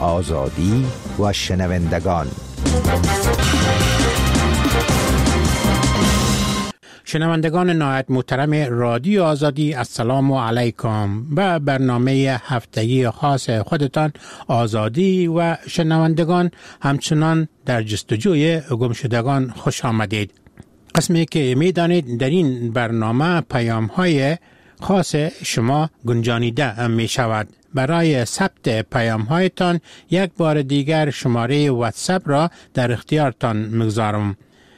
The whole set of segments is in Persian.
آزادی و شنوندگان. شنوندگان نهایت محترم رادیو آزادی، السلام علیکم. به برنامه هفتگی خاص خودتان آزادی و شنوندگان همچنان در جستجوی گمشدگان خوش آمدید. قسمی که میدانید در این برنامه پیام‌های خاص شما گنجانیده می شود. برای ثبت پیام‌هایتان یک بار دیگر شماره واتساپ را در اختیارتان می‌گذارم.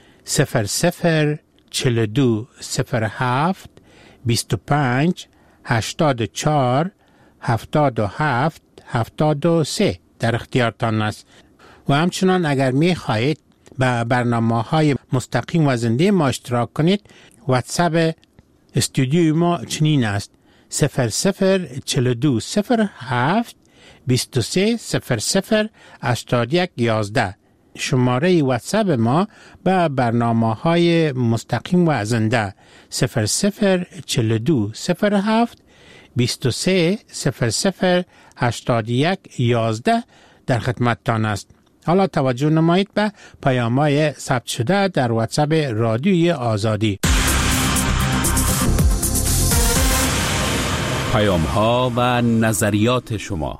0042 07 25 84 77 73 در اختیارتان است. و همچنان اگر می خواهید به برنامه‌های مستقیم و زنده ما اشتراک کنید، واتساپ استودیوی ما چنین است: 0042 07 23 00 81 11. شماره واتساپ ما به برنامه‌های مستقیم و زنده 0042 07 23 00 81 11 در خدمتتان است. حالا توجه نمایید به پیام‌های ثبت شده در واتساپ رادیوی آزادی. پیام‌ها و نظریات شما.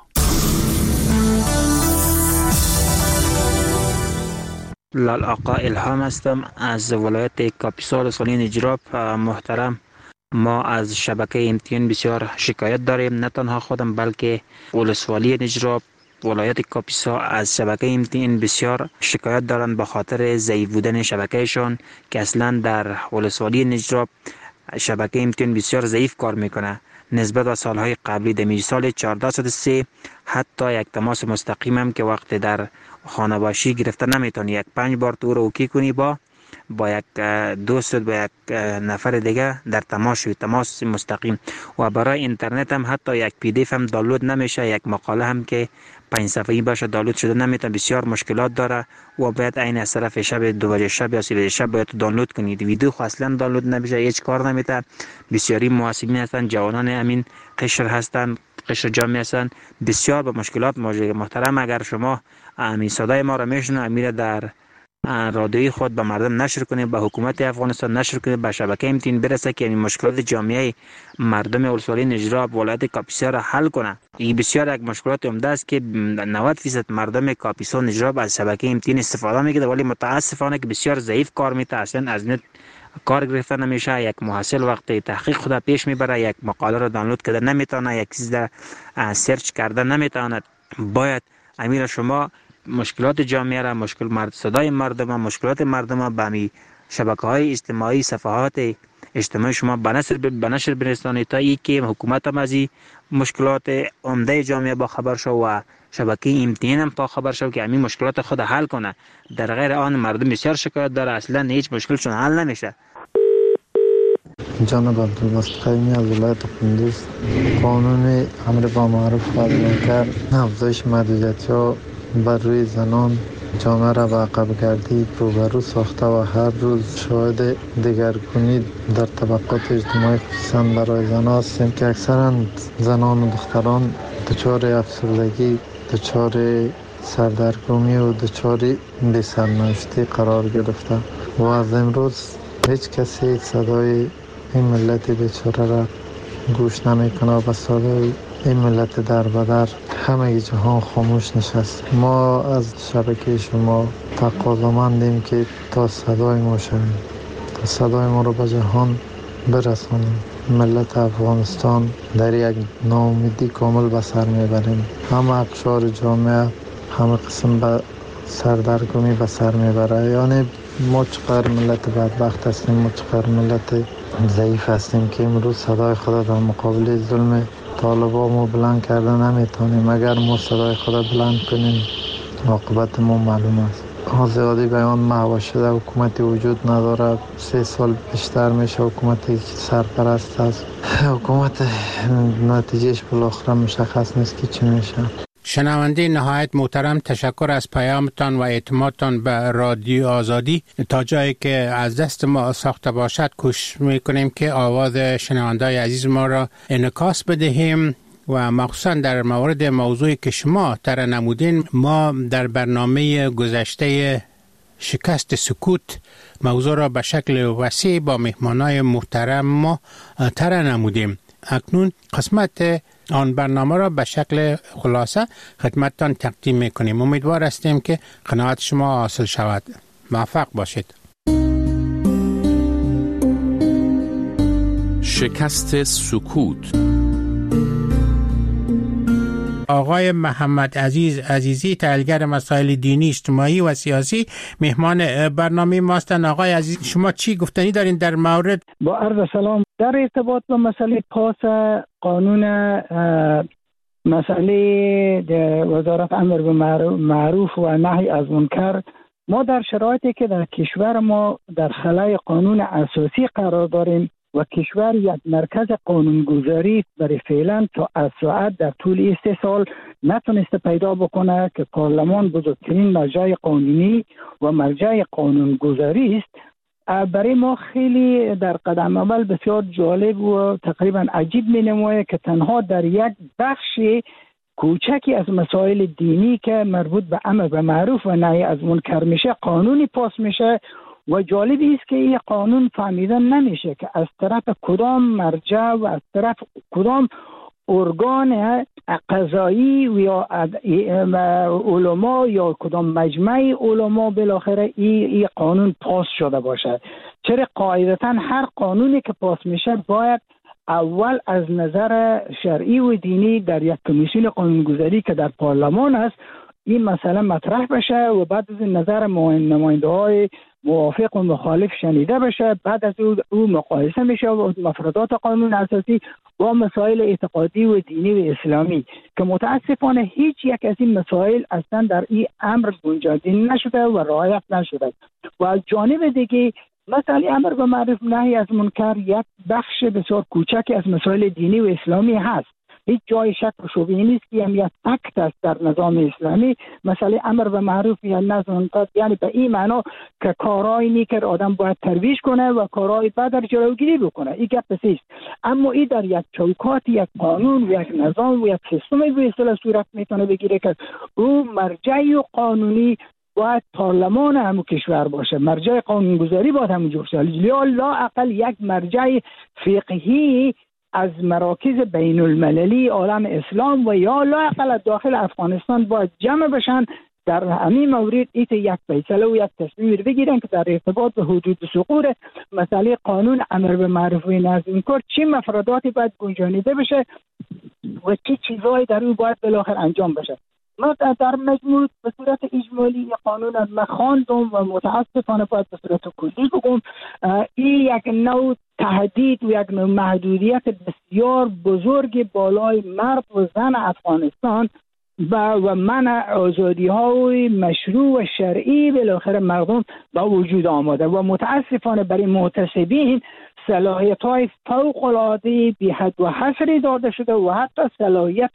لال آقا الهام هستم از ولایت کاپیسا ولسوالی نجراب. محترم، ما از شبکه MTN بسیار شکایت داریم، نه تنها خودم بلکه ولسوالی نجراب، ولایت کاپیسا از شبکه MTN بسیار شکایت دارند به خاطر ضعیف بودن شبکهشان که اصلا در ولسوالی نجراب شبکه MTN بسیار ضعیف کار میکنه نسبت به سالهای قبلی. در سال 1403 حتی یک تماس مستقیم هم که وقت در خانه باشی گرفته نمیتونی، یک 5 بار تو رو اوکی کنی با یک دوست با یک نفر دیگه در تماس مستقیم. و برای اینترنت هم حتی یک PDF هم دانلود نمیشه، یک مقاله هم که 5 صفحه‌ای باشه دانلود شده نمیتونه، بسیار مشکلات داره و باید عین از طرف شب 2 شب یا 3 شب باید دانلود کنید. ویدیو خو اصلا دانلود نمیشه، هیچ کار نمیته. بسیاری محاسبین هستن، جوانان همین قشر هستن، قشر جامعه هستن، بسیار با مشکلات مواجه. محترم، اگر شما همین صدای ما را میشنوید، امیر در رادیوی خود به مردم نشر کنید، به حکومت افغانستان نشر کنید، به شبکه MTN برسه که این مشکلات جامعه مردم ولسوالی نجراب ولایت کاپیسا را حل کنه. این بسیار یک مشکلات عمده است که 90% مردم کاپیسا نجراب از شبکه MTN استفاده میکنه، ولی متاسفانه که بسیار ضعیف کار میته، اصلا از نت کار گرفته نمیشه. یک محصل وقتی تحقیق خود پیش میبره، یک مقاله را دانلود کرده نمیتونه، یک چیز را سرچ کرده نمیتونه. باید امیر شما مشکلات جامعه را، صدای مردم، مشکلات مردم به می شبکه‌های اجتماعی، صفحات اجتماعی شما به نشر برسانید تا ای که حکومت هم از این مشکلات عمده جامعه با خبر شو و شبکه MTN هم با خبر شو که همین مشکلات خود حل کنه. در غیر آن مردم بسیار شکایت داره، اصلا هیچ مشکلشون حل نمیشه. جناب عبدالمستقیمی از ولایت قندوز، قانون امر با معروف و منکر افزایش محدودیت‌ها بر روی زنان جامعه را به عقب گردی روبرو ساخته و هر روز شاهد دگرگونی در طبقات اجتماعی خصوصا برای زنان هستیم که اکثرا زنان و دختران دچار افسردگی، دچار سردرگمی و دچار بی‌سرنوشتی قرار گرفته و از امروز هیچ کسی صدای این ملت بیچاره را گوش نمیکنه و صدای این ملت در بدر همه جهان خاموش نشست. ما از شبکه شما تقاضامندیم که تا صدای ما شویم، تا صدای ما رو به جهان برسانیم. ملت افغانستان در یک ناامیدی کامل به سر میبریم، همه اقشار جامعه همه قسم به سردرگمی به سر میبره. یعنی ما چقدر ملت بدبخت هستیم، ما چقدر ملت ضعیف هستیم که امروز صدای خود در مقابل ظلم طالبان ما بلند کرده نمیتونیم. اگر ما صدای خود بلند کنیم عاقبت ما معلوم است. آزادی بیان محو شده، حکومتی وجود نداره. 3 سال بیشتر میشه حکومتی سرپرست است، حکومت نتیجهش بالاخره مشخص نیست که چی میشه. شنونده نهایت محترم، تشکر از پیامتان و اعتمادتان به رادیو آزادی. تا جایی که از دست ما ساخته باشد کوشش میکنیم که آواز شنوندای عزیز ما را انعکاس بدهیم و مخصوصا در مورد موضوعی که شما طرح نمودین. ما در برنامه گذشته شکست سکوت موضوع را به شکل وسیع با مهمانای محترم ما طرح نمودیم. اکنون قسمت آن برنامه را به شکل خلاصه خدمتتان تقدیم میکنیم. امیدوار هستیم که قناعت شما حاصل شود. موفق باشید. شکست سکوت. آقای محمد عزیزی تحلیلگر مسائل دینی، اجتماعی و سیاسی مهمان برنامه ماستن. آقای عزیزی، شما چی گفتنی دارین در مورد؟ با عرض سلام. در ارتباط با مسئله پاس قانون مسئله وزارت امر به معروف و نهی از منکر، ما در شرایطی که در کشور ما در خلای قانون اساسی قرار داریم و کشور یک مرکز قانونگذاری برای فعلا تا از ساعت در طول 3 سال نتونسته پیدا بکنه که پارلمان بزرگترین مرجع قانونی و مرجع قانونگذاری است، برای ما خیلی در قدم اول بسیار جالب و تقریبا عجیب می نماید که تنها در یک بخش کوچکی از مسائل دینی که مربوط به امر به معروف و نهی از منکر میشه قانونی پاس میشه و جالبی است که این قانون فهمیدن نمیشه که از طرف کدام مرجع و از طرف کدام ارگان قضایی یا علما یا کدام مجمع علما بالاخره این قانون پاس شده باشه. چرا قاعدتا هر قانونی که پاس میشه باید اول از نظر شرعی و دینی در یک کمیسیون قانونگذاری که در پارلمان است این مسئله مطرح بشه و بعد از نظر نماینده های موافق و مخالف شنیده بشه، بعد از او مقایسه میشه و مفردات قانون اساسی با مسائل اعتقادی و دینی و اسلامی که متاسفانه هیچ یک از این مسائل اصلا در این امر گنجانده نشده و رعایت نشده. و از جانب دیگه مسئله امر به معروف نهی از منکر یک بخش بسیار کوچکی از مسائل دینی و اسلامی هست. هیچ جای شک و شبهه‌ای نیست که یک فکت است در نظام اسلامی مسئله امر به معروف یا نهی از منکر، یعنی به این معنا که کارهای نیک آدم باید ترویج کنه و کارهای بد را جلوگیری بکنه. این گپ است. اما این در یک چوکات یک قانون و یک نظام و یک سیستم به اصطلاح صورت میتونه بگیره که او مرجعی و قانونی باید پارلمان همون کشور باشه، مرجع قانونگذاری باید همونجور باشه، یا لااقل یک مرجع فقهی از مراکز بین المللی عالم اسلام و یا لااقل داخل افغانستان باید جمع بشن در همین مورد ایت یک فیصله و یک تصمیم بگیرن که در ارتباط به حدود سقوط مسئله قانون امر به معروف و نهی از منکر چه مفرداتی باید گنجانیده بشه و چه چیزایی در اون باید بالاخره انجام بشه. ما در مجموع به صورت اجمالی قانون از مخاندم و متاسفانه باید به صورت کلی بگم این یک نوع تهدید و یک نوع محدودیت بسیار بزرگ بالای مرد و زن افغانستان و منع آزادی های مشروع و شرعی بالاخره مردم با وجود آمده و متاسفانه برای محتسبین صلاحیت های فوق العاده بی حد و حصری داده شده و حتی صلاحیت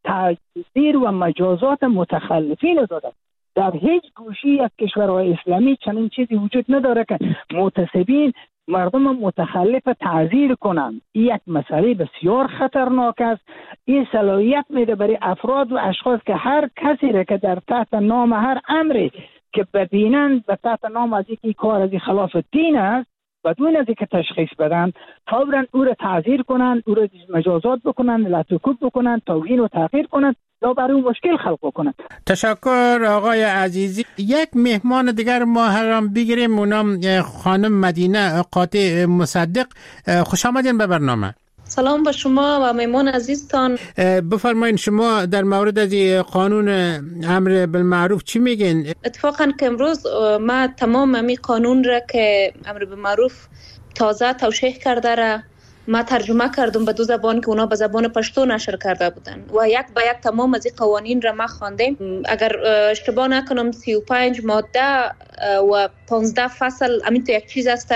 تعزیر و مجازات متخلفین داده. در هیچ گوشی از کشورهای اسلامی چنین چیزی وجود نداره که محتسبین مردم متخلف تعزیر کنند. این یک مسئله بسیار خطرناک است. این صلاحیت میده برای افراد و اشخاص که هر کسی را که در تحت نام هر امری که ببینند به تحت نام از اینکه کار از خلاف دین است بدون از اینکه تشخیص بدن فوراً او را تعزیر کنند، او را مجازات بکنند، لطوکوب بکنند، توهین و تحقیر کنند یا برای اون مشکل خلق بکنند. تشکر آقای عزیزی. یک مهمان دیگر ما هم بگیریم، اونم خانم مدینه قاطع مصدق. خوش آمدین به برنامه. سلام به شما و مهمان عزیزتان. بفرمایید شما در مورد از قانون امر بالمعروف چی میگین؟ اتفاقا که امروز ما تمام امی قانون را که امر بالمعروف تازه توشیح کرده را ما ترجمه کردم به 2 زبان که اونا به زبان پشتو نشر کرده بودن و یک به یک تمام از این قوانین را ما خواندیم. اگر اشتباه نکنم 35 ماده و 15 فصل همین تو یک چیز است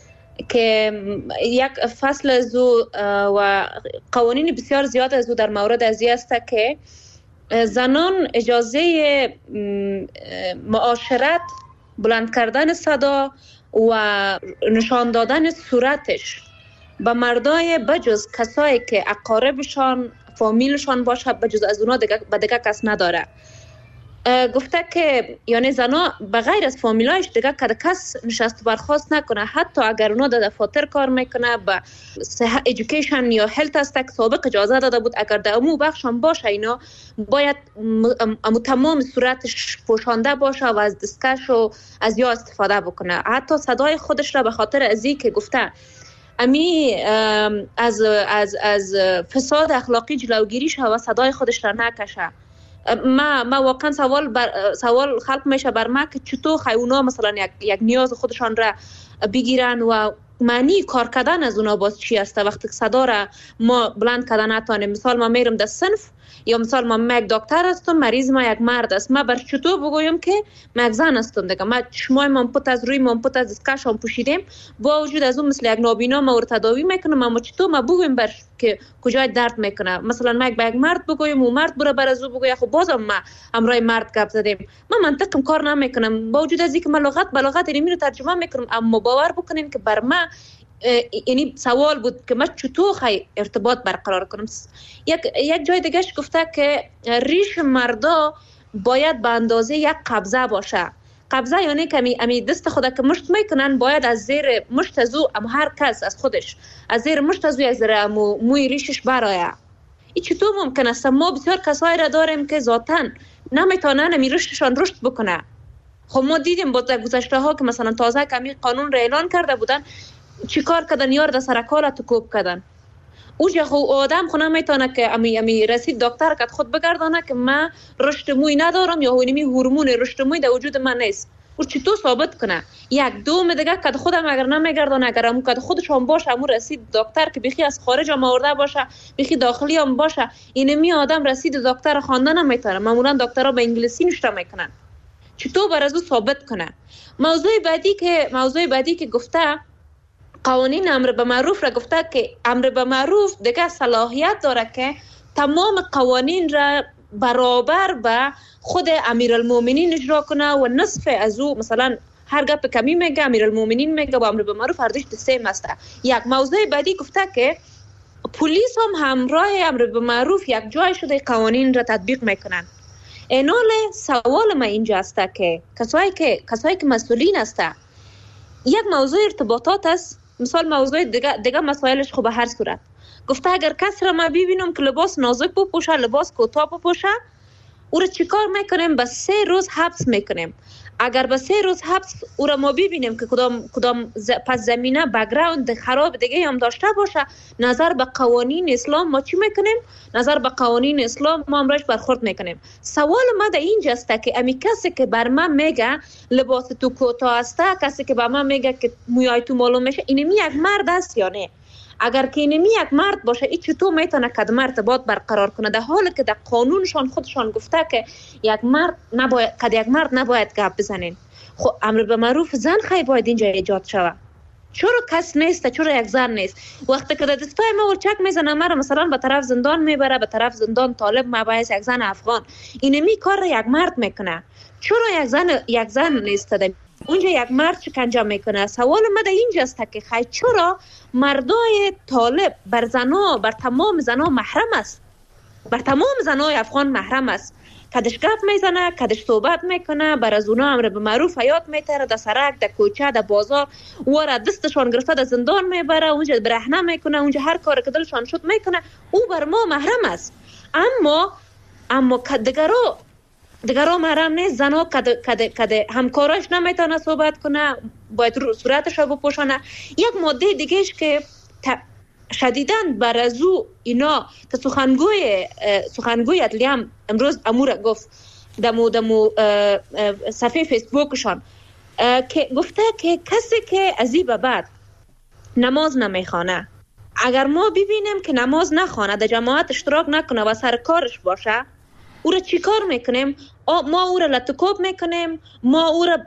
که یک فصل از و قوانین بسیار زیاد از در مورد از این است که زنان اجازه معاشرت، بلند کردن صدا و نشان دادن صورتش به مردای بجز کسایی که اقاربشان فامیلشان باشه بجز از اونا به دیگه کس نداره. گفته که یعنی زنا بغیر از فامیلایش دیگه کس نشست برخواست نکنه، حتی اگر اونا در دفاتر کار میکنه به ایژوکیشن یا هلت است که سابق اجازه داده بود اگر در امو بخش هم باشه اینا باید تمام صورتش پوشانده باشه و از دستکش و از یا استفاده بکنه. حتی صدای خودش را به خاطر ازی که گفته امی از فساد اخلاقی جلوگیری شه و صدای خودش را نکشه. ما واقعا سوال خلق میشه بر ما که چطور خیونا مثلا یک نیاز خودشان را بگیرن و معنی کار کردن از اونا باز چی است وقتی صدا را ما بلند کردن نتانیم. مثال ما میرم در صنف یا مثال ما یک دکتر هستم مریض ما یک مرد است، ما بر چطور بگویم که ما یک زن هستم دیگه، ما چشمای من پت از روی من پت از دستکشم پوشیدیم با وجود از اون مثل یک نابینا ما رو تداوی میکنم، ما چطور ما بگویم بر که کجای درد میکنه. مثلا ما یک مرد بگویم و مرد بره بر از او بگویم خب بازم ما امرای مرد گپ زدیم، ما منطقم کار نمیکنم با وجود از اینکه من بلاغت اینو ترجمه میکنم، اما باور بکنین که بر ما یعنی سوال بود که من چطور ارتباط برقرار کنم. یک جای دیگهش گفته که ریش مردا باید به اندازه یک قبضه باشه. قبضه یعنی که امی دست خود که مشت میکنن باید از زیر مشت از او هر کس از خودش از زیر مشت از او یک ذره موی ریشش برایه. این چطور ممکن است؟ ما بسیار کسایی را داریم که ذاتاً نمیتونن امی ریششان رشد بکنه. خب ما دیدیم با گذشته ها که مثلا تازه کمی قانون را اعلان کرده بودن چی کار کردن یار در سرکال تو کوب کردن. اوجه خو آدم خو نمیتونه که امی رسید دکتر که خود بگردانه که من رشد موی ندارم یا هونیمی هورمون رشد موی در وجود من نیست. او چطور ثابت کنه؟ یک دوم دیگه که خودم اگر نمیگردانه اگر امو که خودش هم باشه امو رسید دکتر که بخی از خارج هم آورده باشه بخی داخلی هم باشه اینمی آدم رسید دکتر خواندن نمیتونه. معمولا دکترها به انگلیسی نوشته میکنن. چطور بر از او ثابت کنه؟ موضوع بعدی که گفته قوانین امر به معروف را گفته که امر به معروف دیگه صلاحیت داره که تمام قوانین را برابر به خود امیرالمومنین اجرا کنه و نصف از او مثلا هر گپ کمی میگه امیرالمومنین میگه و امر به معروف هر دوش سیم است. یک موضوع بعدی گفته که پلیس هم همراه امر به معروف یک جای شده قوانین را تطبیق میکنن. اینال سوال ما اینجا است که کسایی که مسئولین است یک موضوع ارتباطات است. مثال موضوع دیگه مسائلش خب به هر صورت گفته اگر کس را ما ببینم که لباس نازک بپوشه لباس کوتاه بپوشه او را چیکار میکنیم؟ به 3 روز حبس میکنیم. اگر به 3 روز حبس او را ما ببینیم که کدام پس زمینه بک‌گراند خراب دیگه هم داشته باشه نظر به قوانین اسلام ما چی میکنیم؟ نظر به قوانین اسلام ما امرش برخورد میکنیم. سوال ما در اینجا است که امی کسی که بر من میگه لباس تو کوتاه است، کسی که بر من میگه که مویای تو معلوم میشه اینمی یک مرد است یا نه؟ اگر که اینمی یک مرد باشه این چطور میتونه کدام ارتباط برقرار کنه در حالی که در قانونشان خودشان گفته که یک مرد نباید گپ بزنین. خب امر به معروف زن خیلی باید اینجا ایجاد شود. چرا کس نیست؟ چرا یک زن نیست؟ وقتی که دستای ما ورچک میزنه مرا مثلا به طرف زندان میبره، به طرف زندان طالب مباحث یک زن افغان اینمی کار را یک مرد میکنه. چرا یک زن نیست؟ اونجا یک مرد شکنجه میکنه. سوال من در اینجا است که خیلی چرا مردای طالب بر تمام زنا محرم است؟ بر تمام زنای افغان محرم است. کدش گپ میزنه، کدش صحبت میکنه، بر از اونا امر به معروف حیات میتره، در سرک، در کوچه، در بازار و دستشان گرفته در زندان میبره، اونجا برهنه میکنه، اونجا هر کار که دلشان شد میکنه. او بر ما محرم است. اما دیگرها محرم نیست. زنها کده همکاراش نمیتونه صحبت کنه، باید صورتش رو بپوشانه. یک ماده دیگهش که شدیداً بر از او اینا که سخنگوی عدلیه هم امروز امور گفت دمو صفحه فیسبوکشان که گفته که کسی که از این به بعد نماز نمیخوانه، اگر ما ببینیم که نماز نخوانه، در جماعت اشتراک نکنه و سر کارش باشه، او را چی کار میکنیم؟ ما او را لطکوب میکنیم، ما او را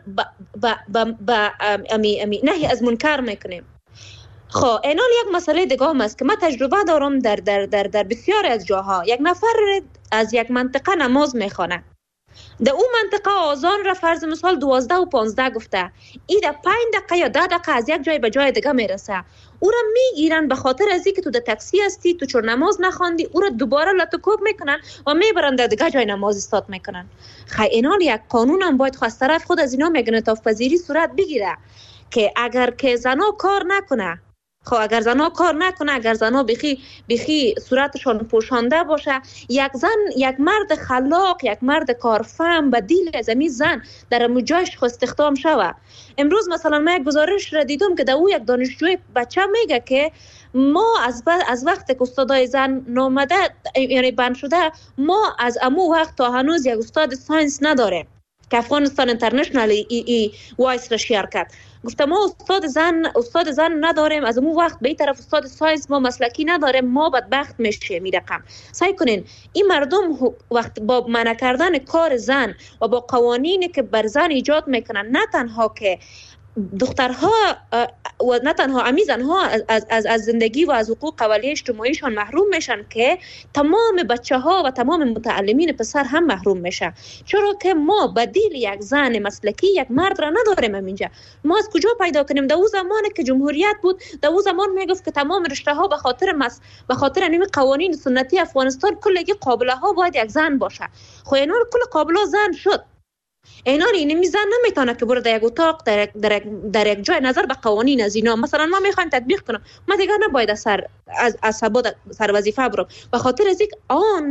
نهی از منکر میکنیم. خب اینال یک مسئله دیگه هم است که من تجربه دارم در بسیار از جاها. یک نفر از یک منطقه نماز میخوانه، در اون منطقه آذان را فرض مثال 12 و 15 گفته، این در 5 دقیقه یا 10 دقیقه از یک جای به جای دیگه میرسه. او را میگیرن به خاطر از اینکه تو در تاکسی هستی، تو چون نماز نخواندی، او را دوباره لطوکوب میکنن و میبرن در دیگه جای نماز استاد میکنن. اینال یک قانون هم باید خواست طرف خود از اینا مگنتاف پذیری صورت بگیره که اگر که زنا کار نکنه، خب اگر زنا کار نکنه، اگر زنا بخی صورتشان پوشانده باشه، یک مرد خلاق، یک مرد کارفهم به دیل از این زن در جایش خو استخدام شوه. امروز مثلا من یک گزارش را دیدم که در او یک دانشجوی بچه میگه که ما از وقت که استادای زن نامده یعنی بند شده، ما از امو وقت تا هنوز یک استاد ساینس نداره که افغانستان اینترنشنال وایس را شیر کرد. گفتم ما استاد زن نداریم، از اون وقت به این طرف استاد ساینس ما مسلکی نداریم، ما بدبخت میشه می رقم. سعی کنین این مردم وقت با منع کردن کار زن و با قوانینی که بر زن ایجاد میکنن، نه تنها که دخترها و نه تنها امیزنها از زندگی و از حقوق اولیه اجتماعیشان محروم میشن، که تمام بچه ها و تمام متعلمین پسر هم محروم میشن. چرا که ما بدیل یک زن مسلکی یک مرد را نداریم اینجا. ما از کجا پیدا کنیم؟ در اون زمانی که جمهوریت بود، در اون زمان میگفت که تمام رشته ها به خاطر نیم قوانین سنتی افغانستان کلگی قابله ها باید یک زن باشه. خو اینا کل قابله زن شد. این میزن نمیتونه که برده یک اتاق در یک جای نظر به قوانین از اینا مثلا ما میخوایم تطبیق کنم، ما دیگه نباید از سباد سر وظیفه برم به خاطر از اینکه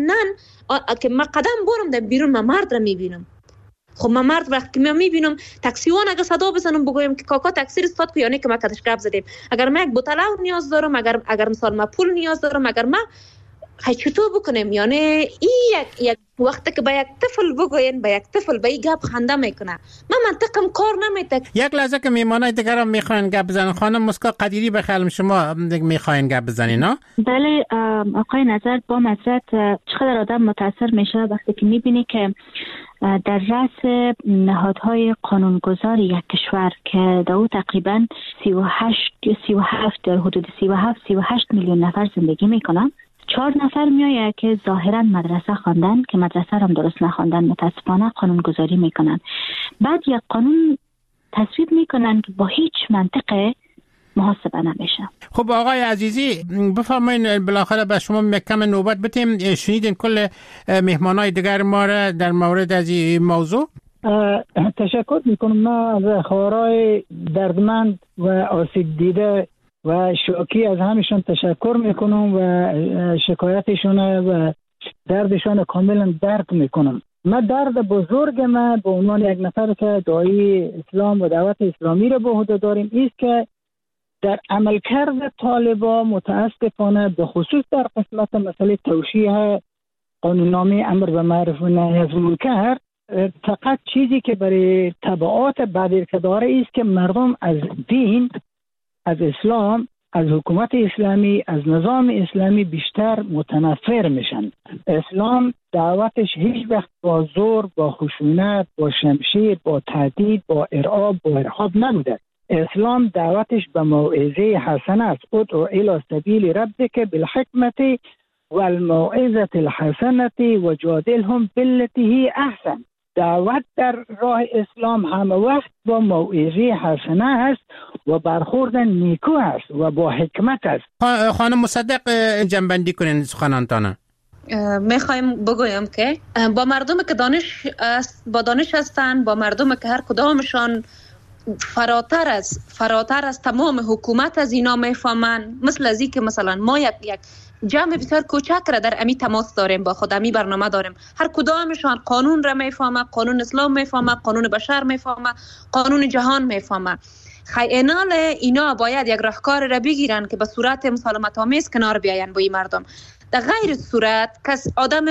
که ما قدم برم در بیرون ما مرد را میبینم. خب ما مرد وقتی که میبینم تاکسیوان اگه صدا بزنم بگویم که کاکا تاکسی استاد کو، یعنی که ما کدش گپ زدیم. اگر ما یک بوتل نیاز دارم، اگر مثلا ما پول نیاز دارم، اگر ما چطور بکنیم؟ یعنی این یک وقتی که به یک طفل بگوین، به یک طفل به این گپ خنده میکنه. من منطقم کار نمیده. یک لحظه که میمانای دیگر هم میخواین گپ بزنن. خانم مسکا قدیری بخیالم شما میخواین گپ بزنین نه؟ بله آقای نظر، با مزرعت چقدر آدم متاثر میشه وقتی که میبینی که در رأس نهادهای قانونگذار یک کشور که در او تقریبا 37 در حدود 37 میلیون نفر زندگی میکنن، 4 نفر میآید که ظاهرا مدرسه خواندن که مدرسه هم درست نخواندن، متاسفانه قانونگذاری میکنن. بعد یک قانون تصویب میکنن که با هیچ منطق محاسبه نمیشه. خب آقای عزیزی بفرمایید، بالاخره به شما کم نوبت بدیم. شنیدین کل مهمانای دیگر ما را در مورد از این موضوع؟ تشکر میکنم. من از خواهرای دردمند و آسیب دیده و شوکی از همشون تشکر میکنم و شکایتشون و دردشون کاملا درک میکنم. من درد بزرگ من به عنوان یک نفر که داعی اسلام و دعوت اسلامی را به عهده داریم است که در عملکرد طالبان متاسفانه به خصوص در قسمت مسئله توشیح قانوننامه امر به معروف و نهی از منکر، فقط چیزی که برای تبعات بعد که داره است که مردم از دین، از اسلام، از حکومت اسلامی، از نظام اسلامی بیشتر متنفر میشن. اسلام دعوتش هیچ وقت با زور، با خشونت، با شمشیر، با تهدید، با ارهاب نبوده. اسلام دعوتش به موعظه حسنه است. ادعو الی سبیل ربک بالحکمت والموعظه الحسنه وجادلهم بالتی هی احسن. دعوت در راه اسلام همه وقت با موعظه حسنه است و برخورد نیکو است و با حکمت است. خانم مصدق جنبندی کنین سخنانتان. میخوایم بگویم که با مردم که دانش هستند، با مردم که هر کدامشان فراتر از تمام حکومت از اینا میفهمن، مثل از این که مثلا ما یک جمع بسیار کوچک را در امی تماس داریم، با خود امی برنامه داریم، هر کدامشان قانون را میفهمه، قانون اسلام میفهمه، قانون بشر میفهمه، قانون جهان میفهمه. اینال اینا باید یک راهکار را بگیرن که به صورت مسالمت آمیز کنار بیاین با این مردم. در غیر صورت کس آدم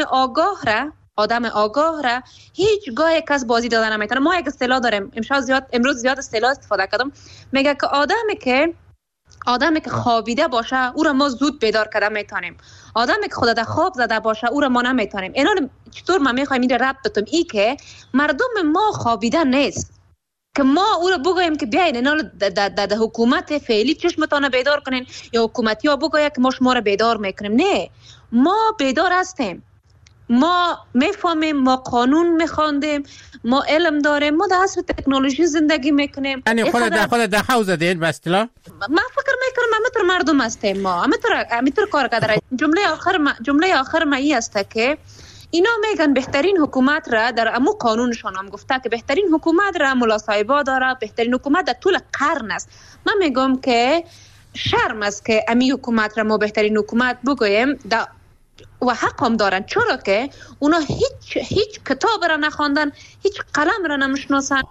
آگاه را هیچ گاه کس بازی دادن نمیتونه. ما یک اصطلاح داریم، امروز زیاد اصطلاح استفاده کردم، میگه که آدمی که خوابیده باشه او را ما زود بیدار کردن میتونیم، آدمی که خود در خواب زده باشه او را ما نمیتونیم. اینا چطور ما میخوایم این را ربط بدیم؟ ای که مردم ما خوابیده نیست که ما او را بگوییم که بیاین اینا در حکومت فعلی چشمتان بیدار کنین، یا حکومتی ها بگوید که ما شما را بیدار میکنیم. نه، ما بیدار هستیم. ما میفهمیم، ما قانون میخواندیم، ما علم داریم، ما در عصر تکنولوژی زندگی میکنیم. یعنی خود در حوز دین به اصطلاح ما فکر میکنم همینطور مردم هستیم، ما همینطور کار کردن. جمله آخر ما این است که اینا میگن بهترین حکومت را در امو قانونشان هم گفته که بهترین حکومت را ملا صاحبا داره، بهترین حکومت در طول قرن است. من میگم که شرم است که امی حکومت را ما بهترین حکومت بگوییم و حق هم دارن، چرا که اونا هیچ کتاب را نخواندن، هیچ قلم را نمیشناسن.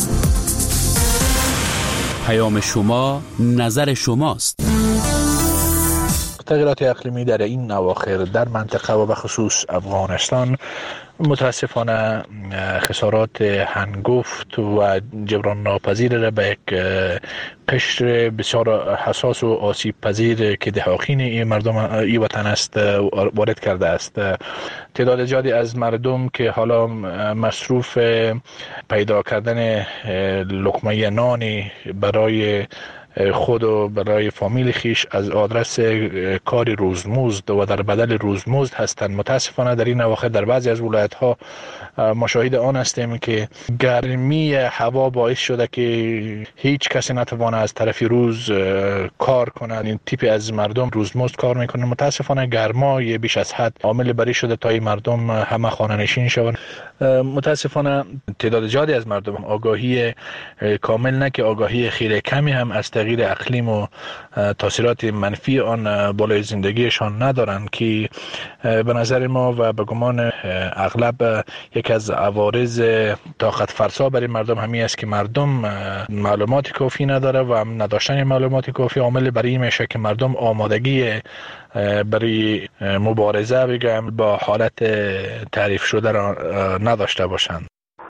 پیام شما، نظر شماست. تغییرات اقلیمی در این اواخر در منطقه و به خصوص افغانستان متاسفانه خسارات هنگفت و جبران ناپذیر را به یک قشر بسیار حساس و آسیب پذیر که دهاقین این مردم این وطن است وارد کرده است. تعداد زیادی از مردم که حالا مصروف پیدا کردن لقمه نانی برای خود و برای فامیل خیش از آدرس کار روزمزد و در بدل روزمزد هستند. متاسفانه در این اواخر در بعضی از ولایت ها مشاهد آن هستیم که گرمی هوا باعث شده که هیچ کسی نتوانه از طرف روز کار کنه. این تیپی از مردم روزمزد کار میکنه. متاسفانه گرمای بیش از حد عامل بری شده تا این مردم همه خانه نشین شوند. متاسفانه تعداد زیادی از مردم آگاهی کامل نه که آگاهی خیلی کمی هم از تغییر اقلیم و تاثیرات منفی آن بالای زندگیشان ندارند که به نظر ما و به گمان اغلب یک از عوارض طاقت فرسا برای مردم همین است که مردم معلومات کافی نداره و نداشتن معلومات کافی عامل برای این میشه که مردم آمادگی برای مبارزه بگم با حالت تعریف شده را نداشته باشند.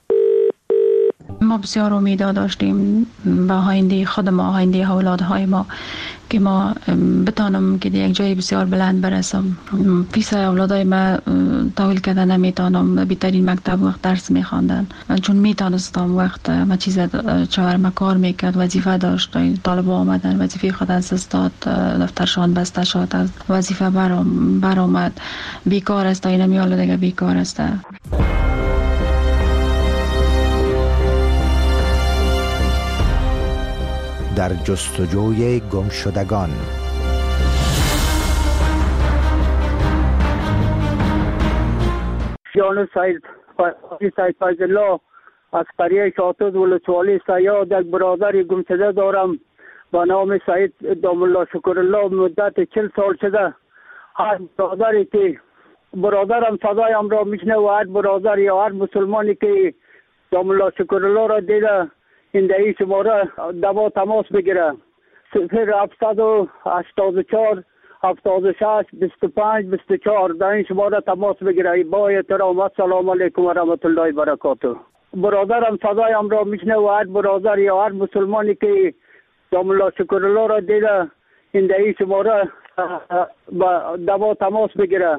ما بسیار امیدا داشتیم به آینده خود ما، آینده اولادهای ما، که ما بتانم که یک جای بسیار بلند برسم. پیش اولادای ما تحویل کردن نمیتونم، بهترین مکتب وقت درس میخواندن، چون میتونستم وقت ما چیز چهارم کار میکرد، وظیفه داشت، طالبا آمدن وظیفه خود از استاد، دفترشان بسته شد، از وظیفه برآمد، بیکار است، این میال دیگه بیکار است. در جستجوی گمشدگان. جان سید فیض الله از قریه شاطد ولسوالی سیاد یک برادر گمشده دارم با نام سید دام الله شکر الله. مدت 40 سال شده هر برادری که برادرم صدایم را میشنه و هر برادر یا هر مسلمانی که دام الله شکر الله را دیده این دهی شماره دوا تماس بگیره. 0784 76 25 24 در این شماره تماس بگیره. با احترام السلام علیکم و رحمت الله و برکاته. برادرم صدایم را میشنه و هر برادر یا هر مسلمانی که دام الله شکر الله را دیده این دهی شماره دوا تماس بگیره.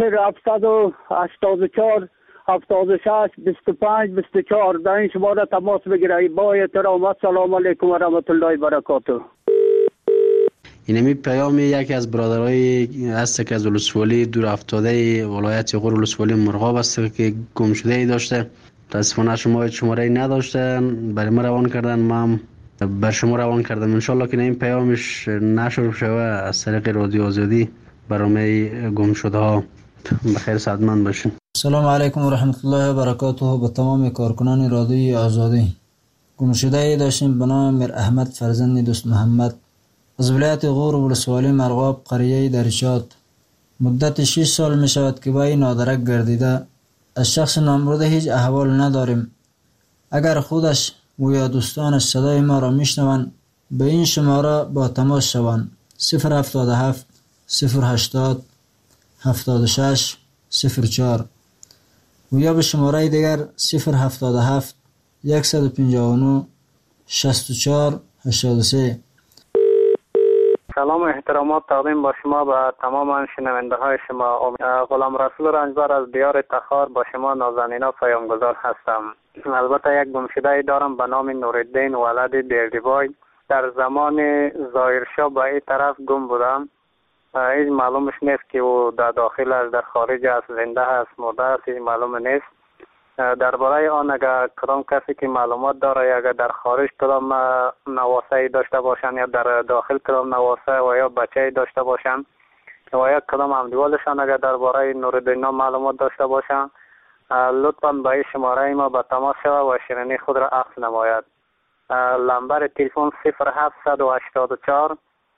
0784 76 25 24 در این شماره تماس بگیره. با احترام السلام علیکم و رحمت الله و برکاته. اینمی پیام یکی از برادرای هست که از ولسوالی دور افتاده ولایت غور ولسوالی مرغاب است که گم شده ای داشته. متاسفانه شماره نداشته، برای ما روان کردن، ما هم بر شما روان کردم. انشالله که این پیامش نشر شوه از طریق رادیو آزادی برای گم شده ها. بخیر سعادتمند باشین. سلام علیکم و رحمت الله و برکاته. به تمام کارکنان رادیوی آزادی. گمشده داشتیم به نام میر احمد فرزند دوست محمد از ولایت غور ولسوالی مرغاب قریه درشاد. مدت 6 سال می شود که با این نادرک گردیده. از شخص نامبرده هیچ احوال نداریم. اگر خودش و یا دوستانش صدای ما را میشنوند به این شماره با تماس شوند. 077 080 76 04 و یا به شماره دیگر 077 159 64 83. سلام و احترامات تقدیم با شما به تمام شنونده های شما. غلام رسول رنجبر از دیار تخار با شما نازنینا پیامگذار هستم. البته یک گمشده دارم به نام نورالدین ولد دیردیبای. در زمان ظاهرشاه به این طرف گم بودم. هیچ معلومش نیست که او در داخل است، در خارج است، زنده است، مرده است، هیچ معلوم نیست. درباره آن اگر کدام کسی که معلومات داره، اگر در خارج کدام نواسه داشته باشند یا در داخل کدام نواسه و یا بچه داشته باشند و یا کدام همدیوالشان اگر درباره نورالدین معلومات داشته باشند، لطفاً به این شماره ما به تماس شود و شیرینی خود را عکس نماید. نمبر تلفن 0784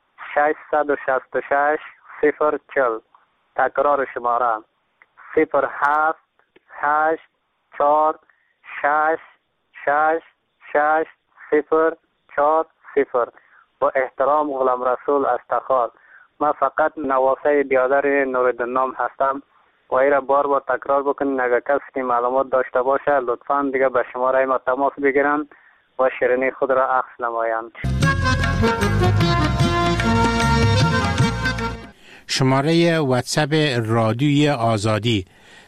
666 040. تکرار شماره 0784666040. با احترام غلام رسول از تخار. من فقط نواسه بیادر نورالدین نام هستم و ای را بار تکرار بکنین. اگر کسی که معلومات داشته باشه لطفاً دیگه به شماره ما تماس بگیرن و شیرینی خود را عکس نمایند. شماره واتساپ رادیوی آزادی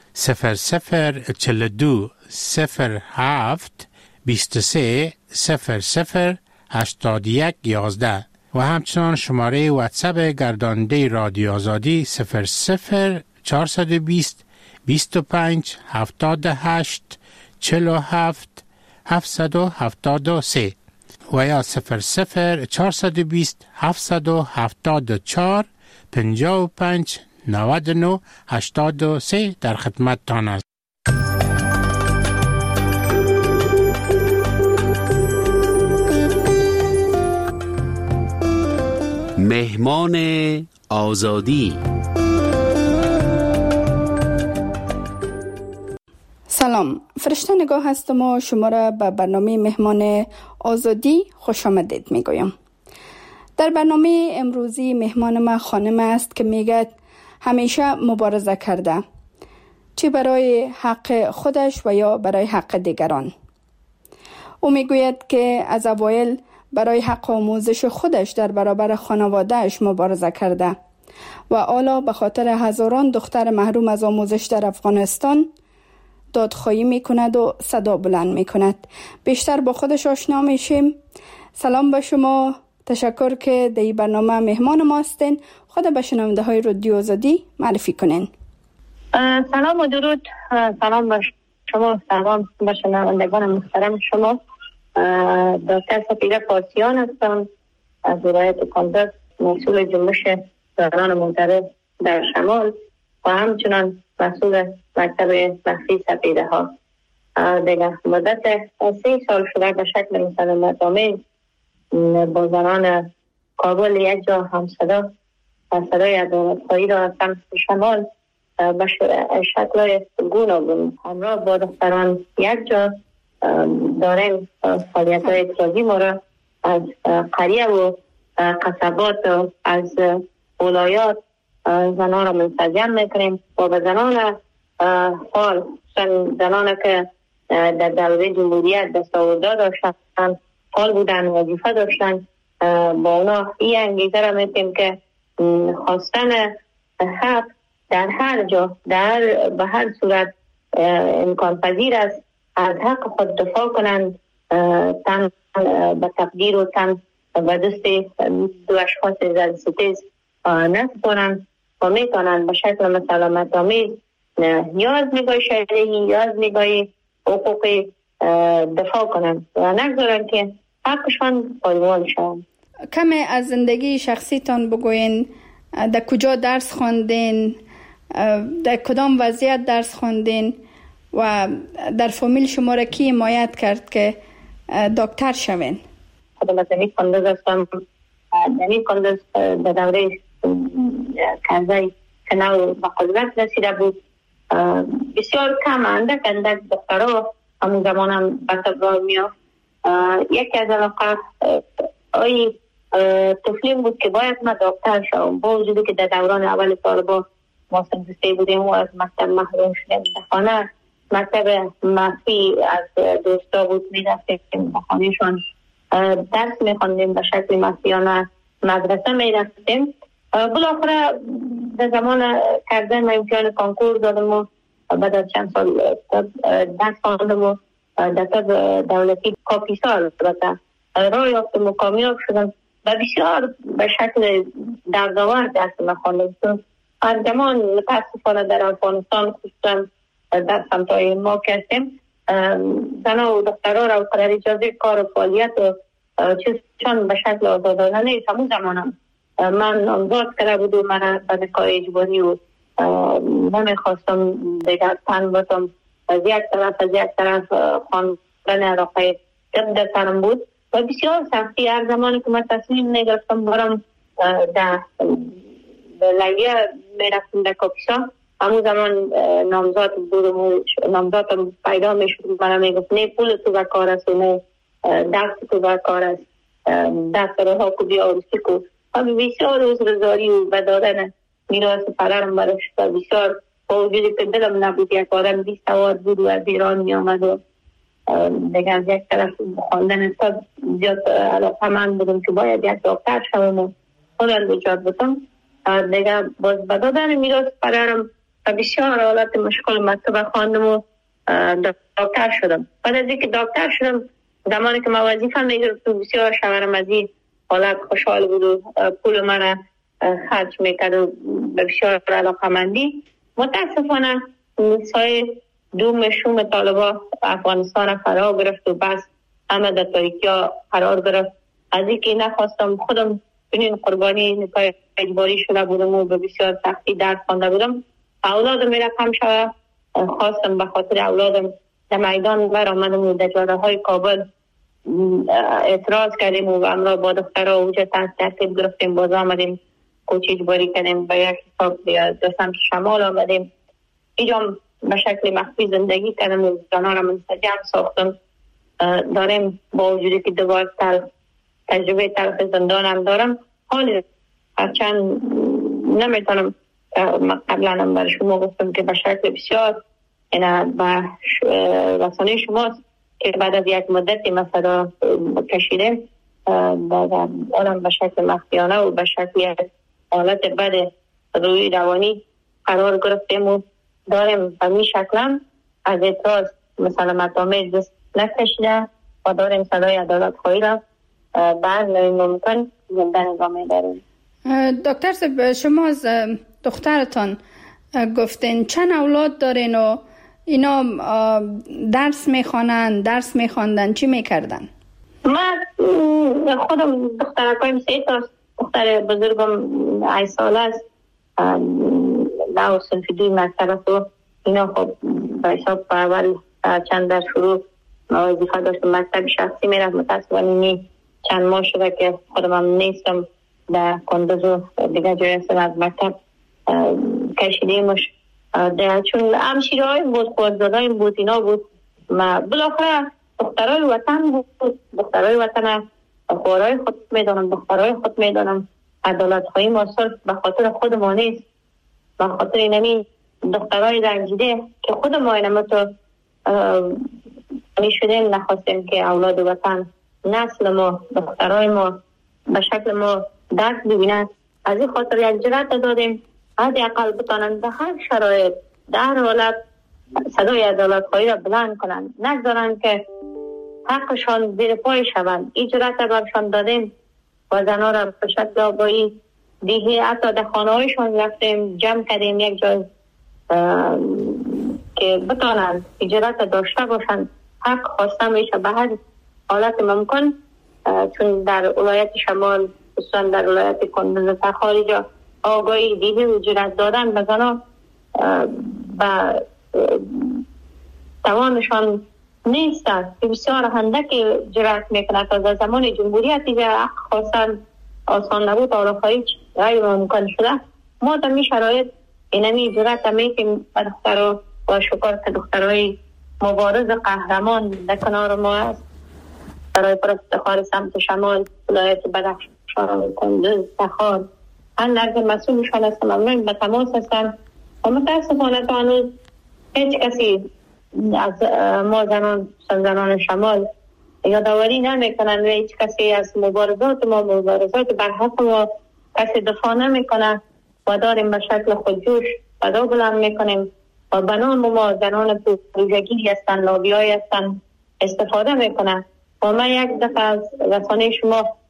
0042 07 23 00 81 11 و همچنان شماره واتساپ گرداننده رادیو آزادی 00420 25 78 47 773 و یا 00420 774 55 99 83 در خدمت تان است. مهمان آزادی. سلام، فرشته نگاه هستم و شما را به برنامه مهمان آزادی خوش آمدید میگویم. در برنامه امروزی مهمان ما خانم است که میگه همیشه مبارزه کرده، چه برای حق خودش و یا برای حق دیگران. او میگوید که از اوایل برای حق آموزش خودش در برابر خانوادهش مبارزه کرده و حالا به خاطر هزاران دختر محروم از آموزش در افغانستان دادخواهی میکند و صدا بلند میکند. بیشتر با خودش آشنا میشیم. سلام به شما، تشکر که در این برنامه مهمان ما هستین. خود به شنونده های رادیو آزادی معرفی کنین. سلام و درود. سلام به شما، سلام به شنوندگان محترم شما. دکتر سپیده پارسیان هستم از ولایت کاندز، مسئول جنبش زنان معترض در شمال و همچنان مسئول مکتب مخفی سپیده ها. دیگه مدت 3 سال شده به شکل مسالمت‌آمیز با زنان کابل یک جا همصدا و صدای عدالت‌خواهی را از سمت شمال به شکل گوناگون همراه با دختران یک جا داریم فعالیت‌های اقتصادی ما را از قریه و قصبات و از ولایات زنان را منسجم میکنیم و به زنان حال زنان که در دوره جمهوریت دستاورده داشتن، حال بودن، وظیفه داشتن، با اونا این انگیزه را میتیم که خواستن حق در هر جا به هر صورت امکان پذیر است از حق خود دفاع کنند، تن به تقدیر و تن به دست دو اشخاص زلستیز نسپارند و میتونند به شکل مسالمت‌آمیز یا از نگاه شرعی یا از نگاه حقوقی دفاع کنند و نگذارند که حقشان پایمال شوند. کمی از زندگی شخصیتان بگوین. در کجا درس خواندین؟ در کدام وضعیت درس خواندین؟ و در فامیل شما را کی حمایت کرد که دکتر شوین؟ خودم از نمی کاندز هستم. نمی کاندز در دوره کنزای کنال به قدرت رسیده بود. بسیار کم اندک دخترها همون زمان هم به تبرار میافت. یکی از علاقه آی طفلیم بود که باید من دکتر شوم، با وجودی که در دوران اول طالبا ما سنجسته بودیم و از مکتب محروم شدیم. در خانه مکتب مخفی از دوستا بود، میرفتیم به خانهشان درس میخوندیم، به شکل مخفیانه مدرسه میرفتیم. بالاخره در زمان کردن امتحان کنکور دادم و بعد از چند سال درس خواندم و در طب دولتی کافی سال راه یافتم و کامیاب شدم و بسیار به شکل دردآور دست من خوانده. از زمان متاسفانه در افغانستان خصوصا در سمتای ما که هستیم زنها و دخترها را قرار اجازه کار و فعالیت و چیزشان به شکل آزادانه نیست. همون زمان من نامزاد کرده بود و من به کار اجباری و نمیخواستم دیگر تن باتم از یک طرف خواندن علاقه طب در سرم بود و بسیار سختی. هر زمانی که من تصمیم نگرفتم برم در لایه میرفتم در کاپیسا، همون زمان نامزاد بودم و نامزادم پیدا میشد. من میگفت نه پول تو به کار است و نه دست تو به کار است، دست رها کو بیا عروسی کو. و بسیار عذرزاری و بدادن میراث پدرم براش بسیار، با وجودی که دلم نبود یک آدم بی سواد بود و از ایران می آمد و دیگه از یک طرف خواندن طب زیاد علاقه من بودم که باید یک دکتر شوم و خودم ایجاد بودم. دیگه باز بدادن میراث پدرم و بسیار حالت مشکل مکتب خواندم و دکتر شدم. بعد از اینکه دکتر شدم، زمانی که ما وظیفه میگرفتم بسیار شوهرم از این حالت خوشحال بود و پول من خرج میکرد و بسیار علاقه‌مندی. متاسفانه سایه دوم شوم طالبا افغانستان فرا گرفت و بس همه در تاریکی ها قرار گرفت. از اینکه نخواستم خودم بنین قربانی نکاح اجباری شده بودم و به بسیار سختی درد خوانده بودم. اولادم میره کم شده، خواستم به خاطر اولادم در میدان برآمدم و در جاده های کابل اعتراض کردیم و امرا با دخترها اوجه ترتیب گرفتیم. باز آمدیم کوچ اجباری کردیم به یک حساب در سمت شمال آمدیم. اینجا به شکل مخفی زندگی کردم و زنها را منسجم ساختم. داریم با وجودی که دوباره تجربه تلخ زندان هم دارم. حال هرچند نمیتونم قبلا هم برای شما گفتم که به شکل بسیار به رسانه شماست که بعد از یک مدتی مثلا کشیدیم آدم به شکل مخفیانه و به شکل حالت بد روی روانی قرار گرفتیم و داریم به می شکلم از اعتراض مثلا مطامه دست نکشیده و داریم صدای عدالت خواهی را بعد ممکن زنده نظامه داریم. دکتر صاحب، شما از دخترتان گفتین چند اولاد دارین و اینا درس میخواندن چی میکردن؟ من خودم دخترکایم 3 تاست. دختر بزرگم 8 ساله است، در صنف 2 مکتب و اینا خب به حساب اول چند در شروع وظیفه داشتم مکتب شخصی میرم. متاسفانه چند ماه شده که خودم هم نیستم در کندوز و دیگه جای هستم از مکتب کشیدیمش. چون همشیرهای بود، خوزدادهای بود، اینا بود. بالاخره دخترهای وطن بود، دخترهای وطن خوارهای خود میدانم، دخترهای خود میدانم. عدالت خواهی ما صرف به خاطر خود ما نیست، به خاطر اینمی دخترهای رنجیده که خود ما اینمه تو شدیم نخواستیم که اولاد وطن نسل ما دخترهای ما به شکل ما درک ببینن. از این خاطر یک جرأت دادیم حداقل بتانن به هر شرایط در حالت صدای عدالت خواهی را بلند کنن، نگذارن که حقشان زیر پای شوند. این جرأت برشان دادیم و زنها را به شکل آبایی دیگه حتی در خانه هایشان رفتیم جمع کردیم یک جای که بتانن جرأت داشته باشند، حق خواسته میشه به هر حالت ممکن. چون در ولایت شمال خصوصا در ولایت کندوز خارج آگاهی دیگه و جرأت دادن به زنها و توانشان نیست است. بسیار هندک جرأت میکنند. از زمان جمهوریت دیگه حق خواستن آسان نبود، آرخایی غیر ممکن شده. ما در می شرایط اینمی جرأت میکنیم به دخترها با شکر که دخترهای مبارز قهرمان در کنار ما است. برای پر افتخار سمت شمال ولایت بدخشان، کندوز، تخار هر لحظه مسئولشان هستم، ممنون به تماس هستم و متاسفانه تا هنوز هیچ کسی از ما زنان شمال یادآوری نمیکنن و هیچ کسی از مبارزات ما، مبارزات بر حق ما کسی دفاع نمیکنه و داریم به شکل خودجوش صدا بلند میکنیم و به نام ما زنان پروژگی هستن، لابیای هستن استفاده میکنن. و من یک دفعه از رسانه شما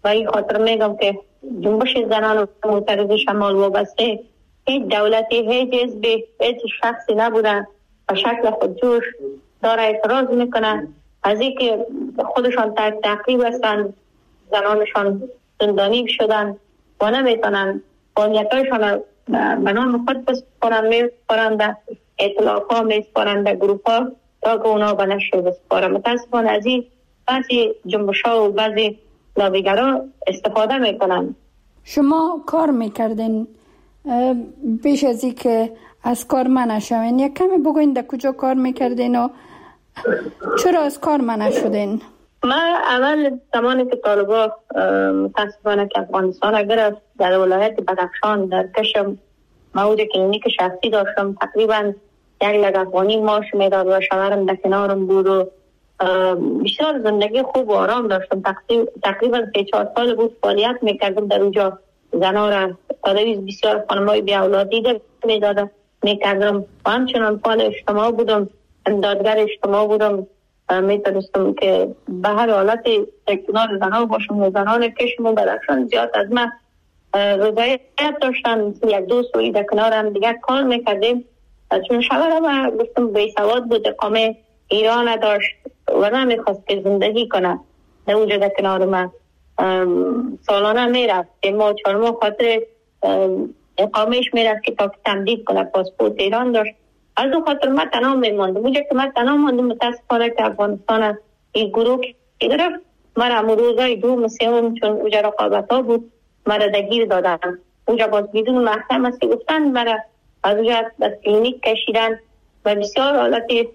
و این خاطر میگم که جنبش زنان معترض شمال وابسته هیچ دولتی، هیچ حزبی، هیچ شخصی نبودن و شکل خودجوش داره اعتراض میکنه از اینکه خودشان تحت تعقیب هستند، زنانشان زندانی شدن و نمیتونن فعالیتایشان به نام خود میسپارند، اطلاعات ها میسپارند به گروپ ها تا که اونا به نشر بسپارند. متاسفانه از این بعضی جنبش ها و بعضی لابیگرا استفاده میکنن. شما کار میکردین بیش از این که از کار منع شوین، یک کمی بگوین در کجا کار میکردین و چرا از کار منع شدین؟ من اول زمانی که طالبا متاسفانه که افغانستان گرفت در ولایت بدخشان در کشم موجود کلینیک شخصی داشتم، تقریبا 1 لک افغانی معاش میداد و شوهرم در کنارم بود و بسیار زندگی خوب و آرام داشتم. تقریبا 3-4 سال بود فعالیت میکردم در اونجا، زنها را تدریس بسیار خانمای بی اولاد دیده میدادم میکردم و همچنان فعال اجتماع بودم، امدادگر اجتماع بودم. میتونستم که به هر حالت کنار زنها باشم و زنان کشم و بدخشان زیاد از من رضایت داشتن. 1-2 سالی در کنار هم دیگر کار میکردیم چون شوهرم گفتم بیسواد بود، اقامه ایران نداشت و نمیخواست که زندگی کنه در اونجا در کنار من. سالانه میرفت 3-4 ماه خاطر اقامهش میرفت که تا که تمدید کنه، پاسپورت ایران داشت. از اون خاطر من تنها میماندم. اونجا که من تنها ماندم متاسفانه که افغانستان این گروه که گرفت مرا روزای 2-3 چون اونجا رقابت ها بود مرا دگیر دادن. اونجا باز بدون محکم است گفتن مرا از اونجا از کلینیک کشیدن و بسیار حالتی